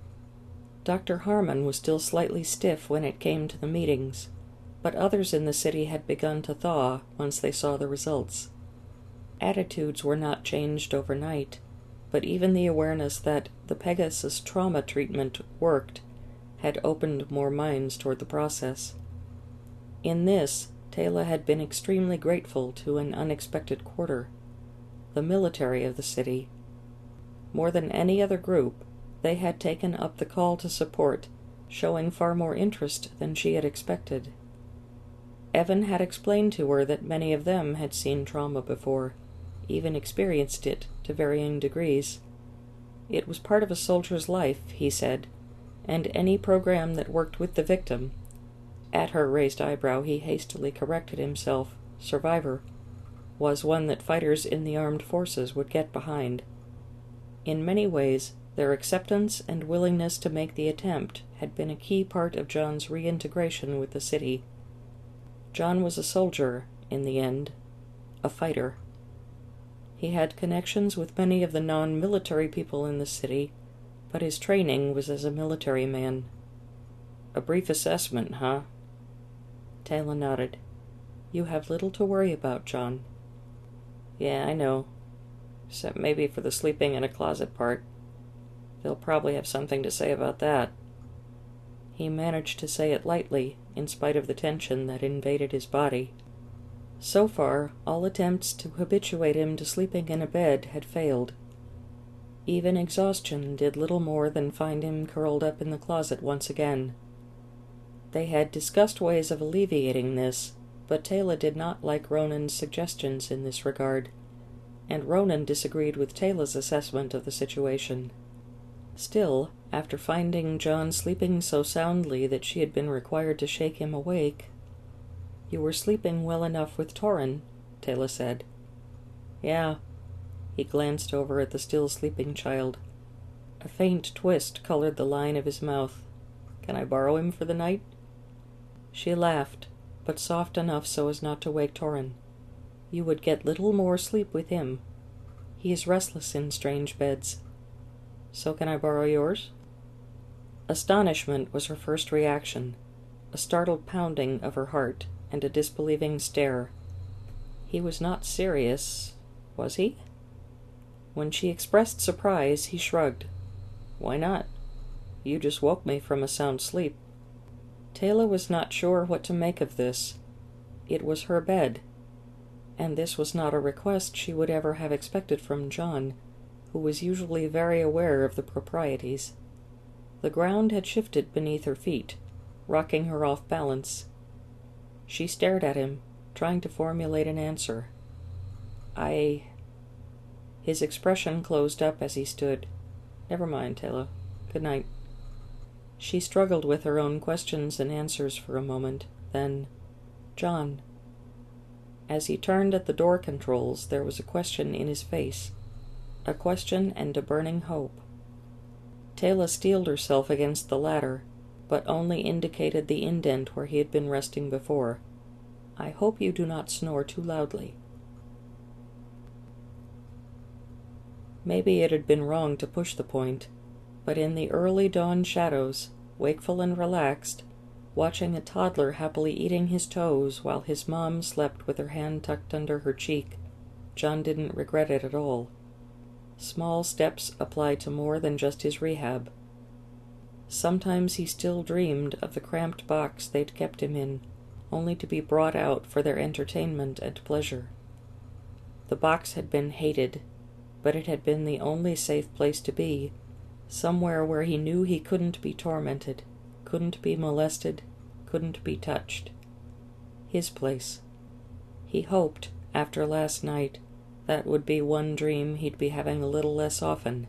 Dr. Harmon was still slightly stiff when it came to the meetings, but others in the city had begun to thaw once they saw the results. Attitudes were not changed overnight, but even the awareness that the Pegasus trauma treatment worked had opened more minds toward the process. In this, Taylor had been extremely grateful to an unexpected quarter, the military of the city. More than any other group, they had taken up the call to support, showing far more interest than she had expected. Evan had explained to her that many of them had seen trauma before, even experienced it to varying degrees. It was part of a soldier's life, he said, and any program that worked with the victim— at her raised eyebrow he hastily corrected himself, survivor— was one that fighters in the armed forces would get behind. In many ways, their acceptance and willingness to make the attempt had been a key part of John's reintegration with the city. John was a soldier, in the end, a fighter. He had connections with many of the non-military people in the city, but his training was as a military man. "A brief assessment, huh?" Taylor nodded. "You have little to worry about, John." "Yeah, I know. Except maybe for the sleeping in a closet part. They'll probably have something to say about that." He managed to say it lightly, in spite of the tension that invaded his body. So far, all attempts to habituate him to sleeping in a bed had failed. Even exhaustion did little more than find him curled up in the closet once again. They had discussed ways of alleviating this, but Taylor did not like Ronan's suggestions in this regard, and Ronan disagreed with Taylor's assessment of the situation. Still, after finding John sleeping so soundly that she had been required to shake him awake— "You were sleeping well enough with Torrin," Taylor said. "Yeah." He glanced over at the still sleeping child. A faint twist colored the line of his mouth. "Can I borrow him for the night?" She laughed, but soft enough so as not to wake Torrin. "You would get little more sleep with him. He is restless in strange beds." "So can I borrow yours?" Astonishment was her first reaction, a startled pounding of her heart, and a disbelieving stare. He was not serious, was he? When she expressed surprise, he shrugged. "Why not? You just woke me from a sound sleep." Taylor was not sure what to make of this. It was her bed, and this was not a request she would ever have expected from John, who was usually very aware of the proprieties. The ground had shifted beneath her feet, rocking her off balance. She stared at him, trying to formulate an answer. His expression closed up as he stood. "Never mind, Taylor. Good night." She struggled with her own questions and answers for a moment, then— "John." As he turned at the door controls, there was a question in his face. a question and a burning hope. Taylor steeled herself against the latter, but only indicated the indent where he had been resting before. "I hope you do not snore too loudly." Maybe it had been wrong to push the point, but in the early dawn shadows, wakeful and relaxed, watching a toddler happily eating his toes while his mom slept with her hand tucked under her cheek, John didn't regret it at all. Small steps applied to more than just his rehab. Sometimes he still dreamed of the cramped box they'd kept him in, only to be brought out for their entertainment and pleasure. The box had been hated, but it had been the only safe place to be, somewhere where he knew he couldn't be tormented, couldn't be molested, couldn't be touched. His place. He hoped, after last night, that would be one dream he'd be having a little less often.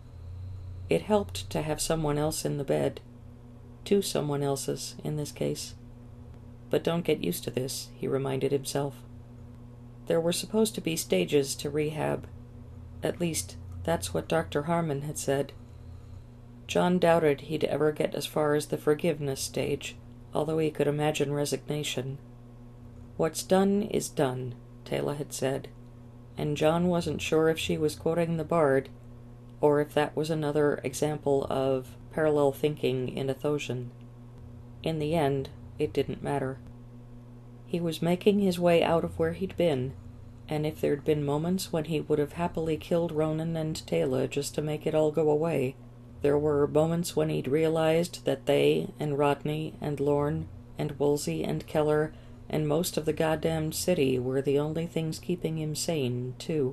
It helped to have someone else in the bed. Two someone elses, in this case. But don't get used to this, he reminded himself. There were supposed to be stages to rehab. At least, that's what Dr. Harmon had said. John doubted he'd ever get as far as the forgiveness stage, although he could imagine resignation. What's done is done, Taylor had said, and John wasn't sure if she was quoting the Bard, or if that was another example of parallel thinking in Athosian. In the end, it didn't matter. He was making his way out of where he'd been, and if there'd been moments when he would have happily killed Ronan and Taylor just to make it all go away, there were moments when he'd realized that they and Rodney and Lorne and Woolsey and Keller and most of the goddamned city were the only things keeping him sane, too.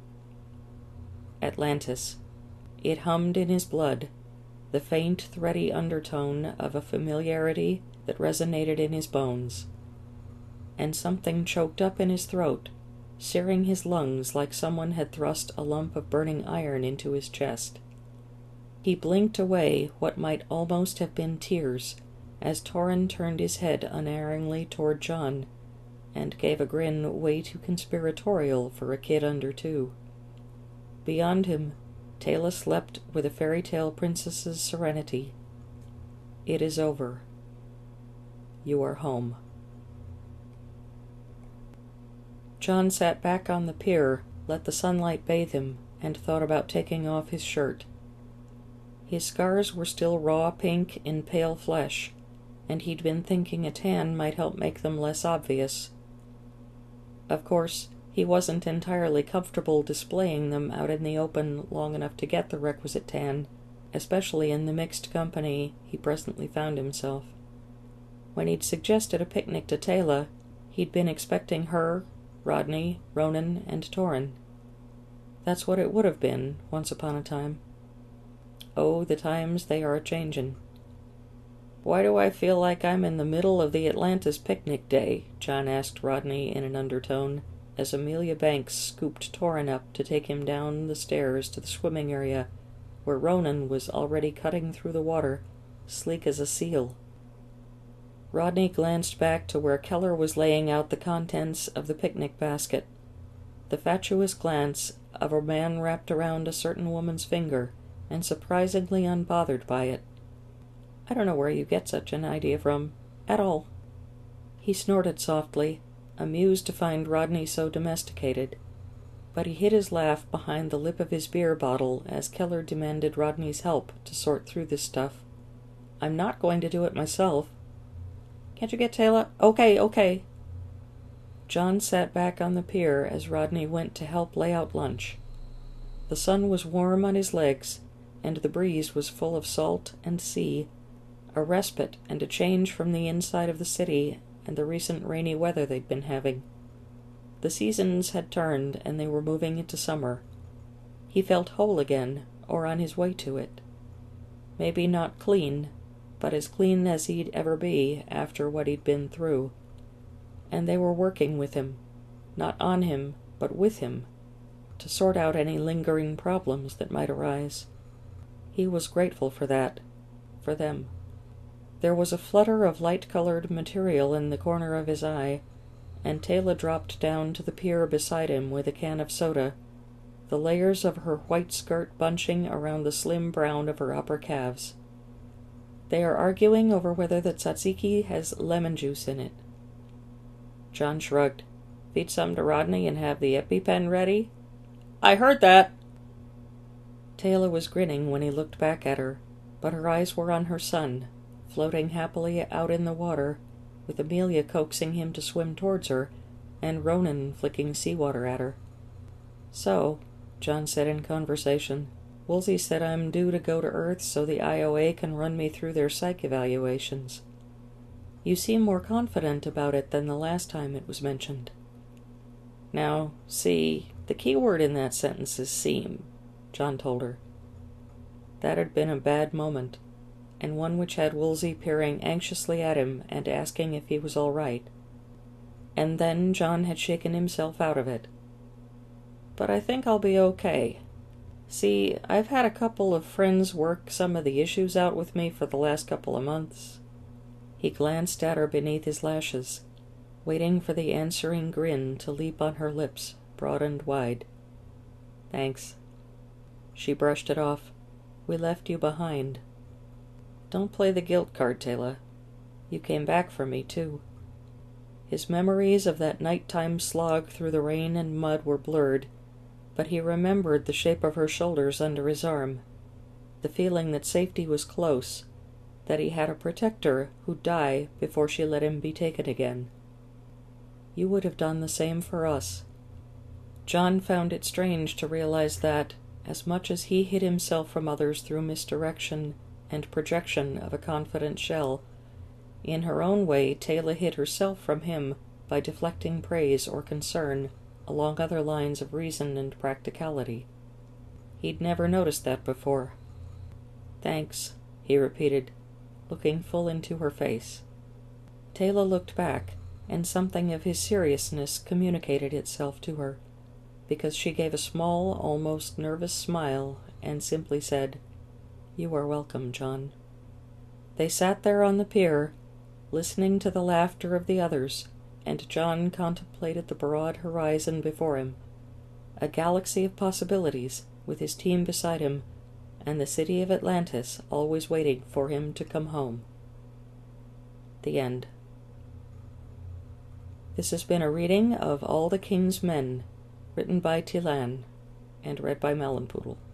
Atlantis. It hummed in his blood, the faint, thready undertone of a familiarity that resonated in his bones. And something choked up in his throat, searing his lungs like someone had thrust a lump of burning iron into his chest. He blinked away what might almost have been tears as Torrin turned his head unerringly toward John, and gave a grin way too conspiratorial for a kid under 2. Beyond him, Taylor slept with a fairy tale princess's serenity. It is over. You are home. John sat back on the pier, let the sunlight bathe him, and thought about taking off his shirt. His scars were still raw pink in pale flesh, and he'd been thinking a tan might help make them less obvious. Of course, he wasn't entirely comfortable displaying them out in the open long enough to get the requisite tan, especially in the mixed company he presently found himself. When he'd suggested a picnic to Taylor, he'd been expecting her, Rodney, Ronan, and Torrin. That's what it would have been, once upon a time. Oh, the times they are a-changin'. "Why do I feel like I'm in the middle of the Atlantis picnic day?" John asked Rodney in an undertone, as Amelia Banks scooped Torrin up to take him down the stairs to the swimming area, where Ronan was already cutting through the water, sleek as a seal. Rodney glanced back to where Keller was laying out the contents of the picnic basket, the fatuous glance of a man wrapped around a certain woman's finger, and surprisingly unbothered by it. "I don't know where you get such an idea from, at all." He snorted softly, amused to find Rodney so domesticated, but he hid his laugh behind the lip of his beer bottle as Keller demanded Rodney's help to sort through this stuff. "I'm not going to do it myself." "Can't you get Taylor?" Okay. John sat back on the pier as Rodney went to help lay out lunch. The sun was warm on his legs, and the breeze was full of salt and sea, a respite and a change from the inside of the city and the recent rainy weather they'd been having. The seasons had turned, and they were moving into summer. He felt whole again, or on his way to it. Maybe not clean, but as clean as he'd ever be after what he'd been through. And they were working with him, not on him, but with him, to sort out any lingering problems that might arise. He was grateful for that, for them. There was a flutter of light-colored material in the corner of his eye, and Taylor dropped down to the pier beside him with a can of soda, the layers of her white skirt bunching around the slim brown of her upper calves. They are arguing over whether the tzatziki has lemon juice in it. John shrugged. Feed some to Rodney and have the EpiPen ready? I heard that! Taylor was grinning when he looked back at her, but her eyes were on her son, floating happily out in the water, with Amelia coaxing him to swim towards her, and Ronan flicking seawater at her. So, John said in conversation, Woolsey said I'm due to go to Earth so the IOA can run me through their psych evaluations. You seem more confident about it than the last time it was mentioned. Now, see, the key word in that sentence is seem, John told her. That had been a bad moment, and one which had Woolsey peering anxiously at him and asking if he was all right. And then John had shaken himself out of it. But I think I'll be okay. See, I've had a couple of friends work some of the issues out with me for the last couple of months. He glanced at her beneath his lashes, waiting for the answering grin to leap on her lips, broad and wide. Thanks. She brushed it off. We left you behind. Don't play the guilt card, Taylor. You came back for me, too. His memories of that nighttime slog through the rain and mud were blurred, but he remembered the shape of her shoulders under his arm, the feeling that safety was close, that he had a protector who'd die before she let him be taken again. You would have done the same for us. John found it strange to realize that, as much as he hid himself from others through misdirection and projection of a confident shell, in her own way Taylor hid herself from him by deflecting praise or concern along other lines of reason and practicality. He'd never noticed that before. Thanks, he repeated, looking full into her face. Taylor looked back, and something of his seriousness communicated itself to her, because she gave a small, almost nervous smile and simply said, You are welcome, John. They sat there on the pier, listening to the laughter of the others, and John contemplated the broad horizon before him, a galaxy of possibilities, with his team beside him, and the city of Atlantis always waiting for him to come home. The end. This has been a reading of All the King's Men, written by Tilan, and read by Melonpoodle.